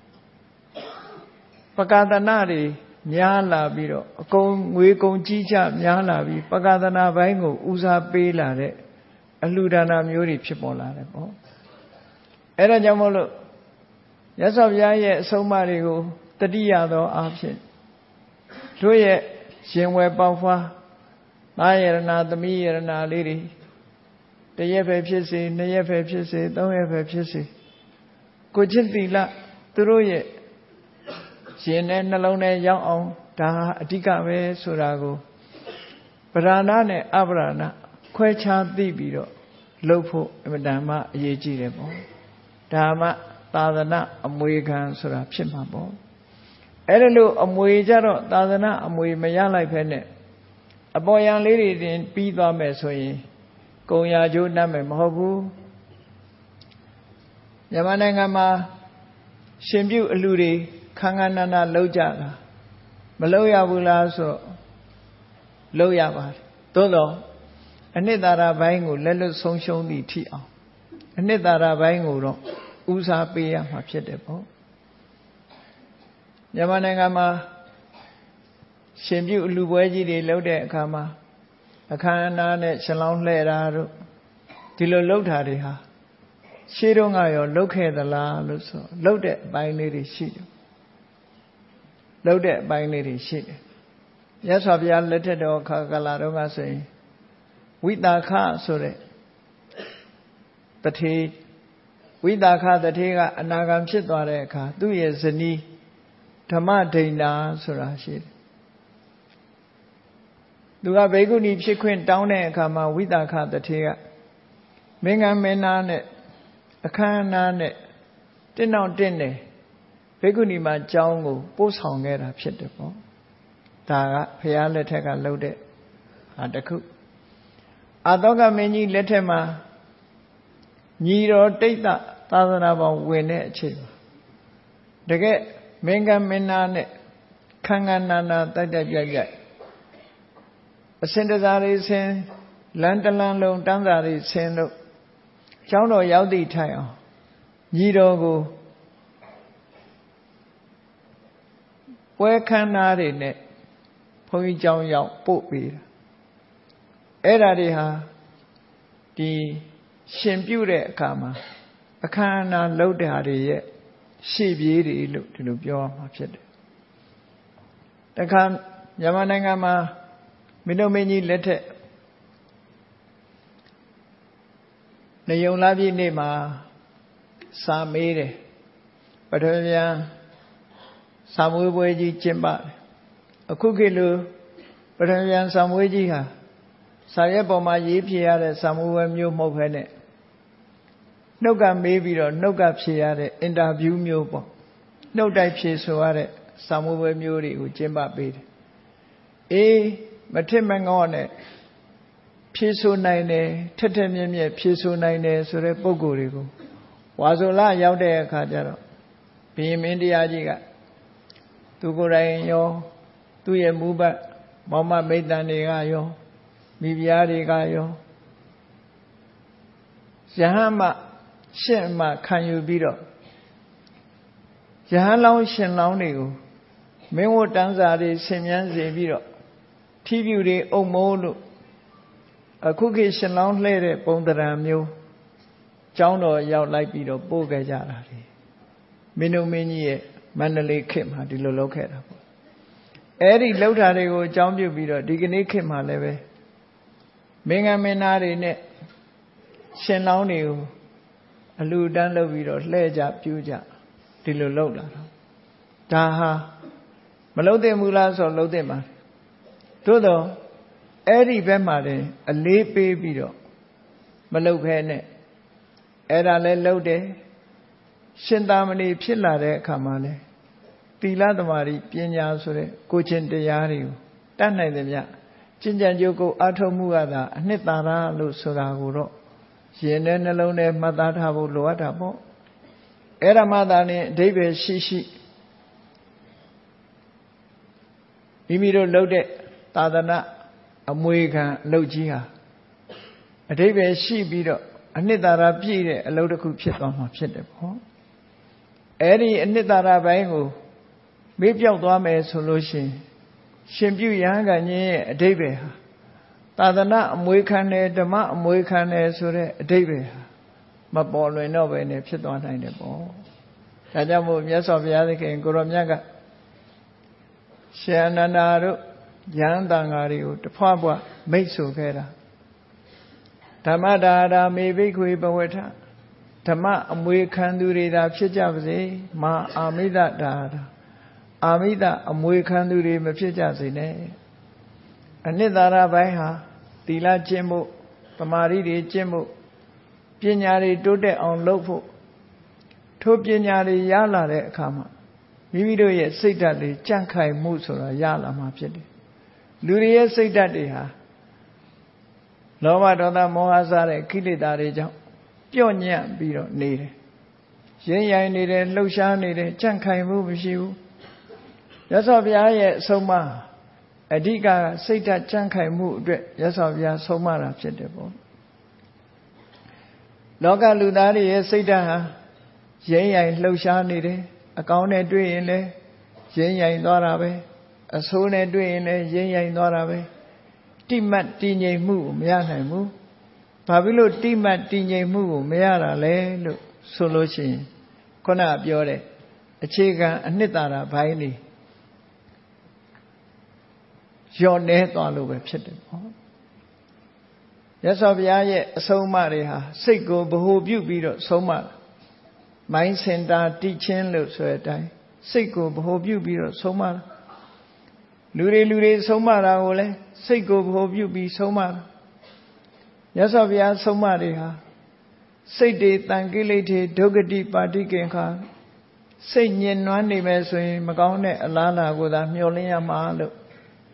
Speaker 1: ပကာသနာတွေများလာပြီးတော့အကုန်ငွေကုန်ကြီးကြများလာပြီးပကာသနာပိုင်းကိုဦးစားပေးလာတဲ့အလှူဒါနမျိုးတွေဖြစ်ပေါ်လာတယ်ပေါ့အဲ့ဒါကြောင့်မို့လို့မြတ်စွာဘုရားရဲ့အဆုံးအမတွေကိုတတိယသောအားဖြင့်တို့ရဲ့ရှင်ဝယ်ပေါက်ဖွားသားယရဏသမီးယရဏလေးတွေတရက်ပဲဖြစ်စေနှစ်ရက်ပဲဖြစ်စေသုံးရက်ပဲဖြစ်စေကိုချစ်သီလသူတို့ရဲ့ရှင်တဲ့နှလုံးထဲရောက်အောင်ဒါအဓိကပဲဆိုတာကိုပဓာနနဲ့အပဓာနခွဲခြားသိပြီးတော့လုပ်ဖို့အမှန်တမ်းအရေးကြီးတယ်ပေါ့ဒါမှသာသနာအမွေခံဆိုတာဖြစ်မှာပေါ့အဲ့ဒါလို့အမွေကြတော့သာသနာအမွေမရလိုက်ဖဲနဲ့အပေါ်ယံလေးတွေတင်ပြီးသွားမယ်ဆိုရင်ကုံရာကျိုးနှမ်းမယ်မဟုတ်ဘူးမြန်မာနိုင်ငံမှာရှင်ပြုအလှတွေခန်းခန်းနာနာလုပ်ကြတာမလုပ်ရဘူးလားဆိုတော့လုပ်ရပါတယ်သို့တော့အနှစ်သာရဘိုင်းကိုလက်လွတ်ဆုံးရှုံးသည့်ထိအောင်အနှစ်သာရဘိုင်းကိုတော့ဦးစားပေးရမှာဖြစ်တယ်ပေါ့မြန်မာနိုင်ငံမှာရှင်ပြုအလှပွဲကြီးတွေလုပ်တဲ့အခါမှာအခမ်းအနားနဲ့ရှလောင်းလှဲ့တာတို့ဒီလိုလုပ်တာတွေဟာရှေးတုန်းကရောလုပ်ခဲ့သလားလို့ဆိုလုပ်တဲ့အပိုင်းလေးတွေရှိတယ်လုပ်တဲ့အပိုင်းလေးတွေရှိတယ်မြတ်စွာဘုရားလက်ထက်တော်ခါကာလတုန်းကဆိုရင်ဝိတာခဆိုတဲ့တထေဝိတာခတထေကအနာဂံဖြစ်သွားတဲ့အခါသူ့ရဲ့ဇနီးဓမ္မဒိဏဆိုတာရှိတယ်သူကဘိက္ခုနီဖြစ်ခွင့်တောင်းတဲ့အခါမှာဝိတာခတထေကမင်းကမင်းသားနဲ့အခမ်းအနားနဲ့တစ်နောက်တစ်နဲ့ဘိက္ခုနီမှာကျောင်းကိုပို့ဆောင်ခဲ့တာဖြစ်တယ်ပေါ့ဒါကဖရာလက်ထက်ကလှုပ်တဲ့ဟာတစ်ခုအာသောကမင်းကြီးလက်ထက်မှာညီတော်တိတ်တသာသနာပေါင်းဝင်တဲ့အချိန်မှာတကယ်မင်းကမင်းနာနဲ့ခန်းခန်းနာနာတိုက်တိုက်ကြိုက်ကြိုက်အစင်တစားတွေဆင်းလမ်းတလမ်းလုံးတန်းစာတွေဆင်းလို့ကျောင်းတော်ရောက်သည့်ထိုင်အောင်ညီတော်ကိုပွဲခန်းနာတွေနဲ့ဘုန်းကြီးကျောင်းရောက်ပို့ပေးတာအဲ့ဒါတွေဟာဒီရှင်ပြုတဲ့အခါမှာအခမ်းအနားလုပ်တဲ့ဟာတွေရဲ့ရှေ့ပြေးတွေလို့ဒီလိုပြောရမှာဖြစ်တယ်တခါမြန်မာနိုင်ငံမှာမင်းတို့မင်းကြီးလက်ထက်နေုံလာပြည့်နေ့မှာစာမေးတယ်ပထမပြန်စာမွေးပွဲကြီးကျင်းပတယ်အခုခေတ်လိုပထမပြန်စာမွေးကြီးဟာစာရွက်ပေါ်မှာရေးဖြေရတဲ့စာမွေးပွဲမျိုးမဟုတ်ဘဲနဲ့နှုတ်ကမေးပြီးတော့နှုတ်ကဖြေရတဲ့အင်တာဗျူးမျိုးပေါ့နှုတ်တိုက်ဖြေဆိုရတဲ့စာမွေးပွဲမျိုးတွေကိုကျင်းပပေးတယ်အေးမထစ်မငေါ့နဲ့ဖြေဆိုနိုင်တယ်ထက်ထက်မြက်မြက်ဖြေဆိုနိုင်တယ်ဆိုတဲ့ပုံကိုယ်တွေကိုဝါဆိုလရောက်တဲ့အခါကျတော့ဘုရင်မင်းတရားကြီးကသူကိုယ်တိုင်ရောသူ့ရဲ့မူပတ်မောင်မမိတ်တန်တွေကရောမိဖုရားတွေကရောယဟန်မရှင့်မခံယူပြီးတော့ယဟန်လောင်းရှင်လောင်းတွေကိုမင်းဝတ်တန်းစာတွေဆင်မြန်းစေပြီးတော့ထီးပြူတွေအုံမိုးလို့အခုခေတ်ရှင်လောင်းလှဲ့တဲ့ပုံသဏ္ဍာန်မျိုးကျောင်းတော်ရောက်လိုက်ပြီးတော့ပို့ခဲ့ကြတာလေမင်းတို့မင်းကြီးရဲ့မန္တလေးခေတ်မှာဒီလိုလုပ်ခဲ့တာပေါ့အဲ့ဒီလှုပ်တာတွေကိုအကြောင်းပြုပြီးတော့ဒီကနေ့ခေတ်မှာလည်းပဲမင်းကမင်းသားတွေနဲ့ရှင်လောင်းတွေကိုအလူတန်းလုပ်ပြီးတော့လှဲ့ကြပြူးကြဒီလိုလုပ်လာတော့ဒါဟာမလုပ်သင့်ဘူးလားဆိုလုပ်သင့်ပါတယ်သို့တော့အဲ့ဒီဘက်မှာလည်းအလေးပေးပြီးတော့မလုပ်ခဲနဲ့အဲ့ဒါလည်းလုပ်တယ်ရှင်သာမဏေဖြစ်လာတဲ့အခါမှာလည်းသီလသမารိပညာဆိုတဲ့ကိုချင်းတရားတွေကိုတတ်နိုင်တယ်မြတ်ကျင့်ကြံကြိုးကိုအထောက်မှုရတာအနှစ်သာရလို့ဆိုတာကိုတော့ရင်ထဲနှလုံးထဲမှတ်သားထားဖို့လိုအပ်တာပေါ့အဲ့ဒါမှသာနဲ့အဓိပ္ပာယ်ရှိရှိမိမိတို့လုပ်တဲ့သာသနာအမွေခံအလုပ်ကြီးဟာအဓိပ္ပာယ်ရှိပြီးတော့အနှစ်သာရပြည့်တဲ့အလုပ်တစ်ခုဖြစ်သွားမှာဖြစ်တယ်ပေါ့အဲ့ဒီအနှစ်သာရပိုင်းကိုမေ့ပြောက်သွားမယ်ဆိုလို့ရှိရင်ရှင်ပြုရဟန်းကကြီးရဲ့အဓိပ္ပာယ်ဟာသာသနာအမွေခံတယ်ဓမ္မအမွေခံတယ်ဆိုတဲ့အဓိပ္ပာယ်ဟာမပေါ်လွင်တော့ဘဲနဲ့ဖြစ်သွားနိုင်တယ်ပေါ့ဒါကြောင့်မို့မြတ်စွာဘုရားသခင်ကိုရောမြတ်ကရှင်အနန္ဒာတို့ယဟန်တန်ဃာတွေကိုတဖွာဖွာမိတ်ဆိုခဲ့တာဓမ္မဒါရာမေဘိက္ခွေဘဝထဓမ္မအမွေခံသူတွေသာဖြစ်ကြပါစေမာအာမိတဒါရာအာမိတအမွေခံသူတွေမဖြစ်ကြစေနဲ့အနှစ်သာရပိုင်းဟာသီလကျင့်ဖို့သမာဓိတွေကျင့်ဖို့ပညာတွေတိုးတက်အောင်လုပ်ဖို့ထိုပညာတွေရလာတဲ့အခါမှာမိမိတို့ရဲ့စိတ်ဓာတ်တွေကြံ့ခိုင်မှုဆိုတာရလာမှာဖြစ်တယ်လူတွေရဲ့စိတ်ဓာတ်တွေဟာလောဘဒေါသမောဟစတဲ့ကိလေသာတွေကြောင့်ပြော့ညံ့ပြီးတော့နေတယ်ရင်းရိုင်နေတယ်လှုပ်ရှားနေတယ်ကြံ့ခိုင်မှုမရှိဘူးရသော်ဘုရားရဲ့အဆုံးအမအဓိကစိတ်ဓာတ်ကြံ့ခိုင်မှုအတွက်ရသော်ဘုရားဆုံးမတာဖြစ်တယ်ပေါ့လောကလူသားတွေရဲ့စိတ်ဓာတ်ဟာရင်းရိုင်လှုပ်ရှားနေတယ်အကောင်းနဲ့တွေ့ရင်လည်းရင်းရိုင်သွားတာပဲအဆိုးနဲ့တွေ့ရင်လည်းရင်းရိုင်သွားတာပဲတိမှတ်တည်ငြိမ်မှုကိုမရနိုင်ဘူးဘာဖြစ်လို့တိမှတ်တည်ငြိမ်မှုကိုမရတာလဲလို့ဆိုလို့ရှိရင်ခုနပြောတဲ့အခြေခံအနှစ်သာရဘိုင်းနေလျော့နေသွားလို့ပဲဖြစ်တယ်ပေါ့ရသော်ဘုရားရဲ့အဆုံးအမတွေဟာစိတ်ကိုဗဟိုပြုပြီးတော့ဆုံးမမိုင်းစင်တာတိချင်းလို့ဆိုတဲ့အတိုင်းစိတ်ကိုဗဟိုပြုပြီးတော့ဆုံးမလူတွေဆုံးမတာကိုလည်းစိတ်ကိုဗဟိုပြုပြီးဆုံးမရသော်ဘုရားဆုံးမတွေဟာစိတ်တွေတန်ကိလေထေဒုက္ခတိပါတိကင်္ခာစိတ်ညှဉ်းနှွမ်းနေမယ်ဆိုရင်မကောင်းတဲ့အလားအလာကိုသာမျှော်လင့်ရမှာလို့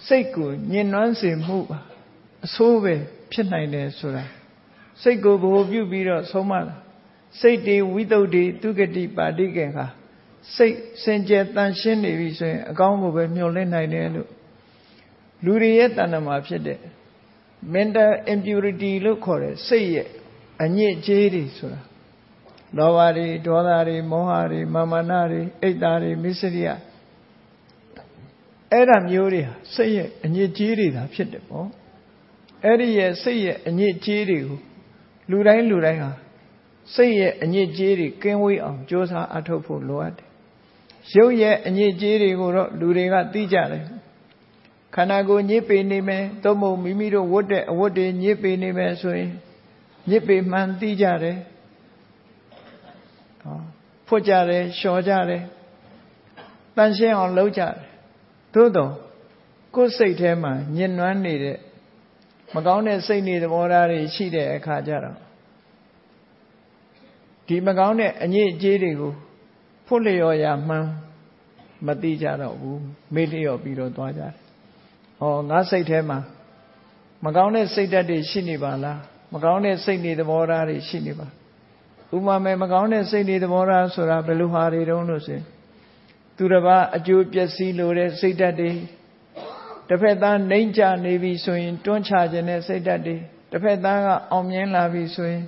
Speaker 1: စိတ်ကိုညှဉ်းနှွမ်းစေမှုပါအဆိုးပဲဖြစ်နိုင်တယ်ဆိုတာစိတ်ကိုဗဟုပြုပြီးတော့ဆုံးမတာစိတ်တွေဝိတုဒ္ဓိသူဂတိပါဠိကံဟာစိတ်စင်ကြယ်တန်ရှင်းနေပြီဆိုရင်အကောင်းကိုပဲမျှော်လင့်နိုင်တယ်လို့လူတွေရဲ့တဏ္ဍာမှာဖြစ်တဲ့ mental impurity လို့ခေါ်တဲ့စိတ်ရဲ့အညစ်အကြေးတွေဆိုတာလောဘတွေဒေါသတွေမောဟတွေမာမာနတွေအိတ်သားတွေမစ္စရိယအဲ့ဒါမျိုးတွေဟာစိတ်ရဲ့အညစ်အကြေးတွေသာဖြစ်တယ်ပေါ့အဲ့ဒီရဲ့စိတ်ရဲ့အညစ်အကြေးတွေကိုလူတိုင်းဟာစိတ်ရဲ့အညစ်အကြေးတွေကင်းဝေးအောင်ကြိုးစားအထောက်ဖို့လိုအပ်တယ်ရုပ်ရဲ့အညစ်အကြေးတွေကိုတော့လူတွေကသိကြတယ်ခန္ဓာကိုယ်ညစ်ပေနေမယ်သို့မဟုတ်မိမိတို့ဝတ်တဲ့အဝတ်တွေညစ်ပေနေမယ်ဆိုရင်ညစ်ပေမှန်သိကြတယ်ဖွတ်ကြတယ်လျှော်ကြတယ်တန်ရှင်းအောင်လုပ်ကြတယ်သို့တော့ကိုယ်စိတ်ထဲမှာညှဉ်းနှွမ်းနေတဲ့မကောင်းတဲ့စိတ်နေသဘောထားတွေရှိတဲ့အခါကျတော့ဒီမကောင်းတဲ့အညစ်အကြေးတွေကိုဖွတ်လျော်ရမှန်းမသိကြတော့ဘူးမေ့လျော့ပြီးတော့သွားကြတယ်ငါစိတ်ထဲမှာမကောင်းတဲ့စိတ်ဓာတ်တွေရှိနေပါလားမကောင်းတဲ့စိတ်နေသဘောထားတွေရှိနေပါဥပမာမကောင်းတဲ့စိတ်နေသဘောထားဆိုတာဘယ်လိုဟာတွေတုံးလို့ဆိုရင်သူတစ်ပါးအကျိုးပျက်စီးလိုတဲ့စိတ်ဓာတ်တွေတစ်ဖက်သားနှိမ့်ချနေပြီဆိုရင်တွန်းချခြင်းတဲ့စိတ်ဓာတ်တွေတစ်ဖက်သားကအောင်မြင်လာပြီဆိုရင်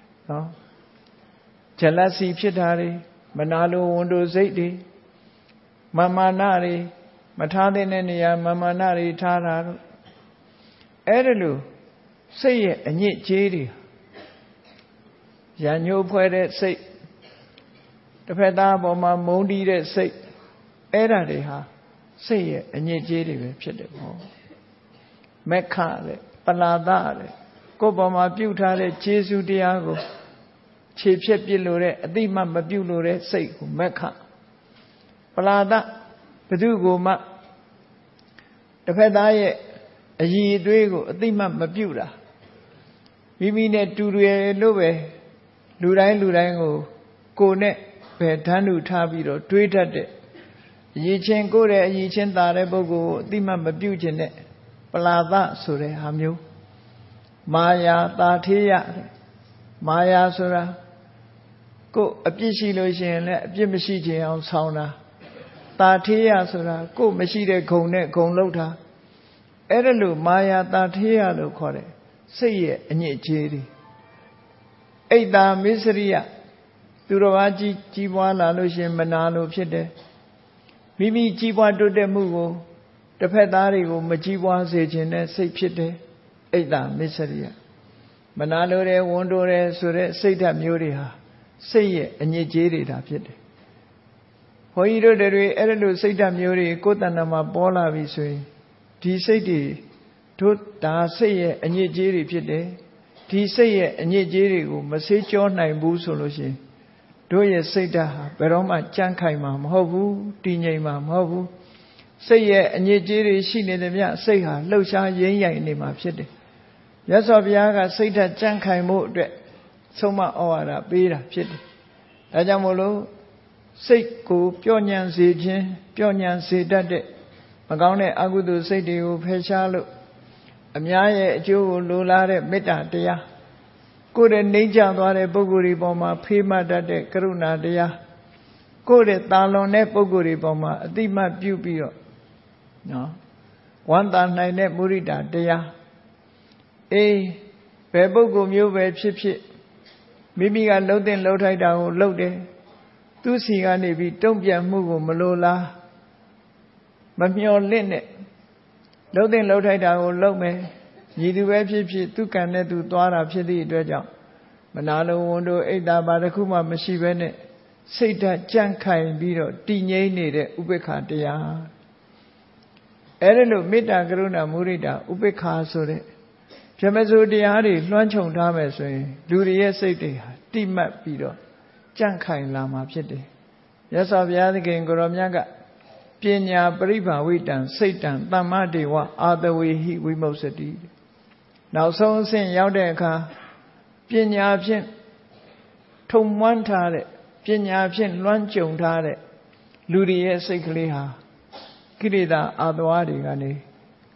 Speaker 1: jealousy ဖြစ်တာတွေမနာလိုဝန်တိုစိတ်တွေမာမာနတွေမထားတဲ့နေရာမာမာနတွေထားတာတို့အဲ့ဒါလို့စိတ်ရဲ့အညစ်အကြေးတွေရညှိုးဖွဲ့တဲ့စိတ်တစ်ဖက်သားအပေါ်မှာမုန်းတီးတဲ့စိတ်အဲ့ဒါတွေဟာစိတ်ရဲ့အညစ်အကြေးတွေပဲဖြစ်တယ်ပေါ့မက္ခတဲ့ပလာဒတဲ့ကိုယ်ပေါ်မှာပြုထားတဲ့ကျေးဇူးတရားကိုခြေဖြတ်ပြစ်လို့တဲ့အတိမမပြုလို့တဲ့စိတ်ကိုမက္ခပလာဒဘယ်သူကိုမှတစ်ဖက်သားရဲ့အည်အသွေးကိုအတိမမပြုတာမိမိနဲ့တူတယ်လို့ပဲလူတိုင်းကိုနဲ့ပဲဓာတ်နုထားပြီးတော့တွေးတတ်တဲ့အည်ချင်းကိုတဲ့အည်ချင်းသာတဲ့ပုဂ္ဂိုလ်ကိုအတိမမပြုခြင်းနဲ့ပလာဒဆိုတဲ့ဟာမျိုးမာယာတာထေယမာယာဆိုတာကိုအပြစ်ရှိလို့ရှိရင်လည်းအပြစ်မရှိခြင်းအောင်ဆောင်းတာတာထေယဆိုတာကိုမရှိတဲ့ဂုံနဲ့ဂုံလောက်တာအဲ့ဒါလို့မာယာတာထေယလို့ခေါ်တယ်စိတ်ရဲ့အညစ်အကြေးတွေအိတ်တာမစ္စရိယသူတော်ဘာကြီးပွားလာလို့ရှိရင်မနာလို့ဖြစ်တယ်မိမိကြီးပွားတိုးတက်မှုကိုတစ်ဖက်သားတွေကိုမကြီးပွားစေခြင်းနဲ့စိတ်ဖြစ်တယ်အိတ်တာမစ္စရိယမနာလိုတယ်ဝန်တိုတယ်ဆိုတဲ့စိတ်ဓာတ်မျိုးတွေဟာစိတ်ရဲ့အညစ်အကြေးတွေဒါဖြစ်တယ်ဘုန်းကြီးတို့တွေအဲ့ဒါလိုစိတ်ဓာတ်မျိုးတွေကိုယ်တဏ္ဍာမှာပေါ်လာပြီဆိုရင်ဒီစိတ်တွေတို့ဒါစိတ်ရဲ့အညစ်အကြေးတွေဖြစ်တယ်ဒီစိတ်ရဲ့အညစ်အကြေးတွေကိုမဆေးကြောနိုင်ဘူးဆိုလို့ရှိရင်တို့ရဲ့စိတ်ဓာတ်ဟာဘယ်တော့မှကြမ်းခိုင်မှာမဟုတ်ဘူးတည်ငြိမ်မှာမဟုတ်ဘူးစိတ်ရဲ့အညစ်အကြေးတွေရှိနေတယ်ဗျစိတ်ဟာလှုပ်ရှားရင်းရိုင်နေမှာဖြစ်တယ်မြတ်စွာဘုရားကစိတ်ဓာတ်ကြမ်းခိုင်မှုအတွက်ဆုံးမဩဝါဒပေးတာဖြစ်တယ်ဒါကြောင့်မို့လို့စိတ်ကိုပျော့ညံ့စေခြင်းပျော့ညံ့စေတတ်တဲ့မကောင်းတဲ့အကုသိုလ်စိတ်တွေကိုဖယ်ရှားလို့အများရဲ့အကျိုးကိုလိုလားတဲ့မေတ္တာတရားကိုယ်ရဲ့နှိမ့်ချသွားတဲ့ပုဂ္ဂိုလ်တွေပေါ်မှာဖေးမှတ်တတ်တဲ့ကရုဏာတရားကိုယ်ရဲ့တာလွန်တဲ့ပုဂ္ဂိုလ်တွေပေါ်မှာအတိမတ်ပြုပြီးတော့ဝမ်းသာနိုင်တဲ့မုရိဒာတရားဘယ်ပုဂ္ဂိုလ်မျိုးပဲဖြစ်ဖြစ်မိမိကလှုပ်တဲ့လှုပ်ထိုက်တာကိုလှုပ်တယ်သူစီကနေပြီးတုံ့ပြန်မှုကိုမလိုလားမမျှော်လင့်နဲ့လှုပ်တဲ့လှုပ်ထိုက်တာကိုလှုပ်မယ်ညီသူပဲဖြစ်ဖြစ်သူကံနဲ့သူသွားတာဖြစ်သည့်အတွက်ကြောင့်မနာလိုဝန်တို့အိတ်တာဘာတစ်ခုမှမရှိဘဲနဲ့စိတ်ဓာတ်ကြန့်ခိုင်ပြီးတော့တည်ငြိမ်နေတဲ့ဥပေက္ခတရားအဲ့ဒါလို့မေတ္တာကရုဏာမုဒိတာဥပေက္ခဆိုတဲ့ဗြဟ္မစိုးတရားတွေလွှမ်းခြုံထားမယ်ဆိုရင်လူတွေရဲ့စိတ်တွေဟာတိမတ်ပြီးတော့ကြန့်ခိုင်လာမှာဖြစ်တယ်မြတ်စွာဘုရားသခင်ကိုရောမြတ်ကပညာပရိဘာဝိတံစိတ်တံသမ္မတေဝအာတဝေဟိဝိမုစ္စတိနောက်ဆုံးအဆင့်ရောက်တဲ့အခါပညာဖြင့်ထုံမွမ်းထားတဲ့ပညာဖြင့်လွှမ်းကြုံထားတဲ့လူတွေရဲ့စိတ်ကလေးဟာကိလေသာအာသဝါတွေကနေ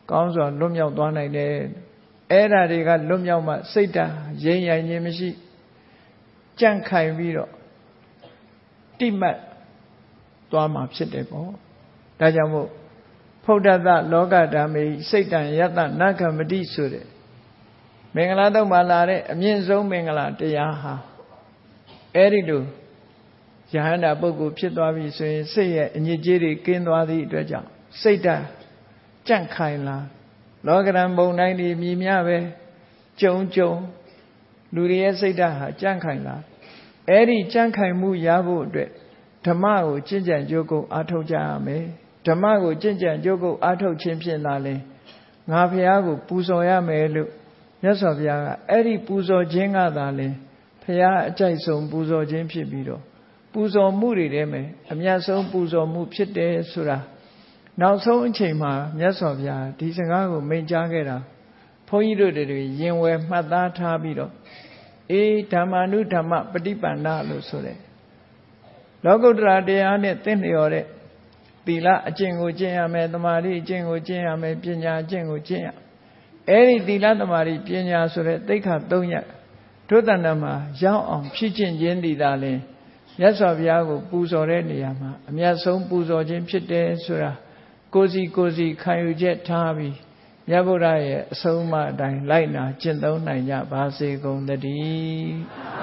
Speaker 1: ကောင်းစွာလွတ်မြောက်သွားနိုင်တယ်အဲ့ဒါတွေကလွတ်မြောက်မှစိတ်ဓာတ်ရင်းရိုင်ခြင်းမရှိကြန့်ခိုင်ပြီးတော့တိမှတ်သွားမှာဖြစ်တယ်ပေါ့ဒါကြောင့်မို့ဖုဒ္ဓတလောကဓမ္မေစိတ်တံယတနဂမတိဆိုတဲ့မင်္ဂလာတော့မှလာတဲ့အမြင့်ဆုံးမင်္ဂလာတရားဟာအဲ့ဒီလိုယဟန္တာပုဂ္ဂိုလ်ဖြစ်သွားပြီဆိုရင်စိတ်ရဲ့အညစ်အကြေးတွေကင်းသွားသည့်အတွက်ကြောင့်စိတ်ဓာတ်ကြန့်ခိုင်လာလောကဓာတ်ဘုံတိုင်းဒီမြည်များပဲကြုံလူတွေရဲ့စိတ်ဓာတ်ဟာကြန့်ခိုင်လာအဲ့ဒီကြန့်ခိုင်မှုရဖို့အတွက်ဓမ္မကိုကျင့်ကြံကြိုးကုပ်အားထုတ်ကြရမယ်ဓမ္မကိုကျင့်ကြံကြိုးကုပ်အားထုတ်ခြင်းဖြင့်သာလေငါဖះကိုပူဇော်ရမယ်လို့မြတ်စွာဘုရားကအဲ့ဒီပူဇော်ခြင်းကသာလေဖះအကြိုက်ဆုံးပူဇော်ခြင်းဖြစ်ပြီးတော့ပူဇော်မှုတွေထဲမှာအမြတ်ဆုံးပူဇော်မှုဖြစ်တယ်ဆိုတာနောက်ဆုံးအချိန်မှာမြတ်စွာဘုရားဒီစကားကိုမိန့်ကြားခဲ့တာဘုန်းကြီးတို့တွေရင်ဝယ်မှတ်သားထားပြီးတော့အေးဓမ္မာနုဓမ္မပฏิပန္နလို့ဆိုတဲ့လောကုတ္တရာတရားနဲ့သင်လျော်တဲ့သီလအကျင့်ကိုကျင့်ရမယ်သမာဓိအကျင့်ကိုကျင့်ရမယ်ပညာအကျင့်ကိုကျင့်ရအဲ့ဒီသီလသမာဓိပညာဆိုတဲ့သိက္ခာ၃ရပ်ဒုတဏ္ဍမှာရောက်အောင်ဖြည့်ကျင့်ခြင်းဒီသာလင်မြတ်စွာဘုရားကိုပူဇော်တဲ့နေရာမှာအမြတ်ဆုံးပူဇော်ခြင်းဖြစ်တယ်ဆိုတာကိုယ်စီခံယူချက်ထားပြီးမြတ်ဗုဒ္ဓရဲ့အဆုံးအမအတိုင်းလိုက်နာကျင့်သုံးနိုင်ကြပါစေကုန်သတည်း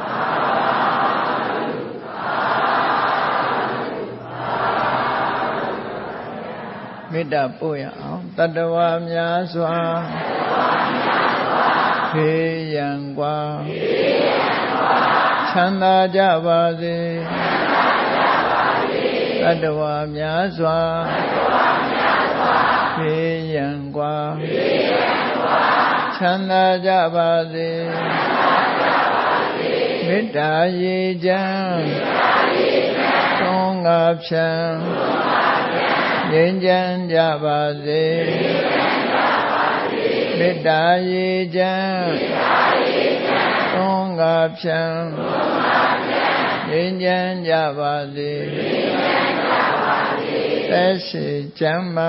Speaker 1: မေတ္တာပို့ရအောင်တတ္တဝါများစွာဖေးရန်กว่าချမ်းသာကြပါစေတတ္တဝါများစွာဖေးရန်กว่าချမ်းသာကြပါစေမေတ္တာရေချမ်းသွန်ငါဖြံငြိမ်းချမ်းကြပါစေမေတ္တာရေချမ်းသွန်ငါဖြံငြိမ်းချမ်းကြပါစေသက်ရှိချမ်းသာ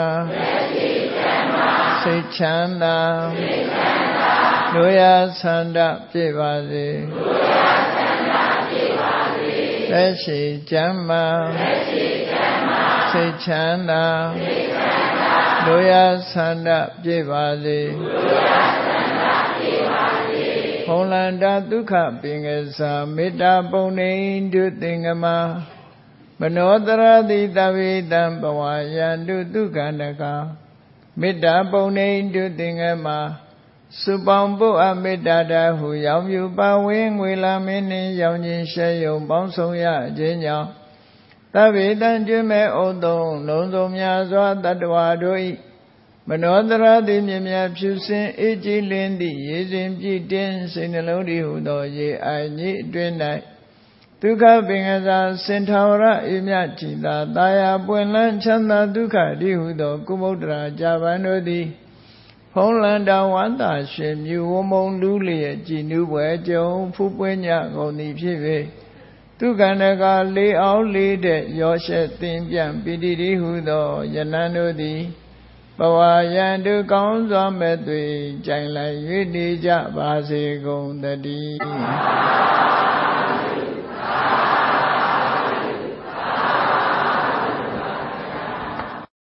Speaker 1: စိတ်ချမ်းသာတို့ရဆန္ဒပြည့်ပါစေသက်ရှိချမ်းသာစိတ်ချမ်းသာတို့ရဆန္ဒပြည့်ပါစေဖုံးလန္တာဒုက္ခပင်ကစားမေတ္တာပုံနေတုသင်္ကမမနောတရတိတဝေတံဘဝယန္တုဒုက္ခန္တကမေတ္တာပုံနေတုသင်္ကမစုပေါင်းဖို့အမေတ္တာတဟုရောင်မြူပါဝင်းငွေလာမင်းနှင့်ရောင်ခြင်းရှဲယုံပေါင်းဆောင်ရခြင်းကြောင့်သဗ္ဗေတံကျွမဲ့ဩတုံလုံးစုံများစွာတတ္တဝါတို့၏မနောတရတိမြမြဖြူစင်အေးကြည်လင်းသည့်ရေစဉ်ပြည့်တင်းစိတ်နှလုံးတည်းဟူသောရေအိုင်ကြီးအတွင်း၌ဒုက္ခပင်ကစားစင်ထာဝရအေမြကြည်သာတာယာပွင့်လန်းချမ်းသာဒုက္ခတည်းဟူသောကုမုဒ္ဒရာကြာပန်တို့သည်ဖုံးလန္တာဝန္တာရှင်မြူဝမုံလူလျက်ကြည်နူးပွဲကြုံဖူးပွင့်ညကုန်သည်ဖြစ်၍ဒုက္ခန္တကလေးအောင်လေးတဲ့ရောရှက်သင်ပြန်ပိတိတိဟုသောယနန်တို့သည်ဘဝယန္တုကောင်းစွာမဲ့သွေကြိုင်လိုက်၍နေကြပါစေကုန်တည်း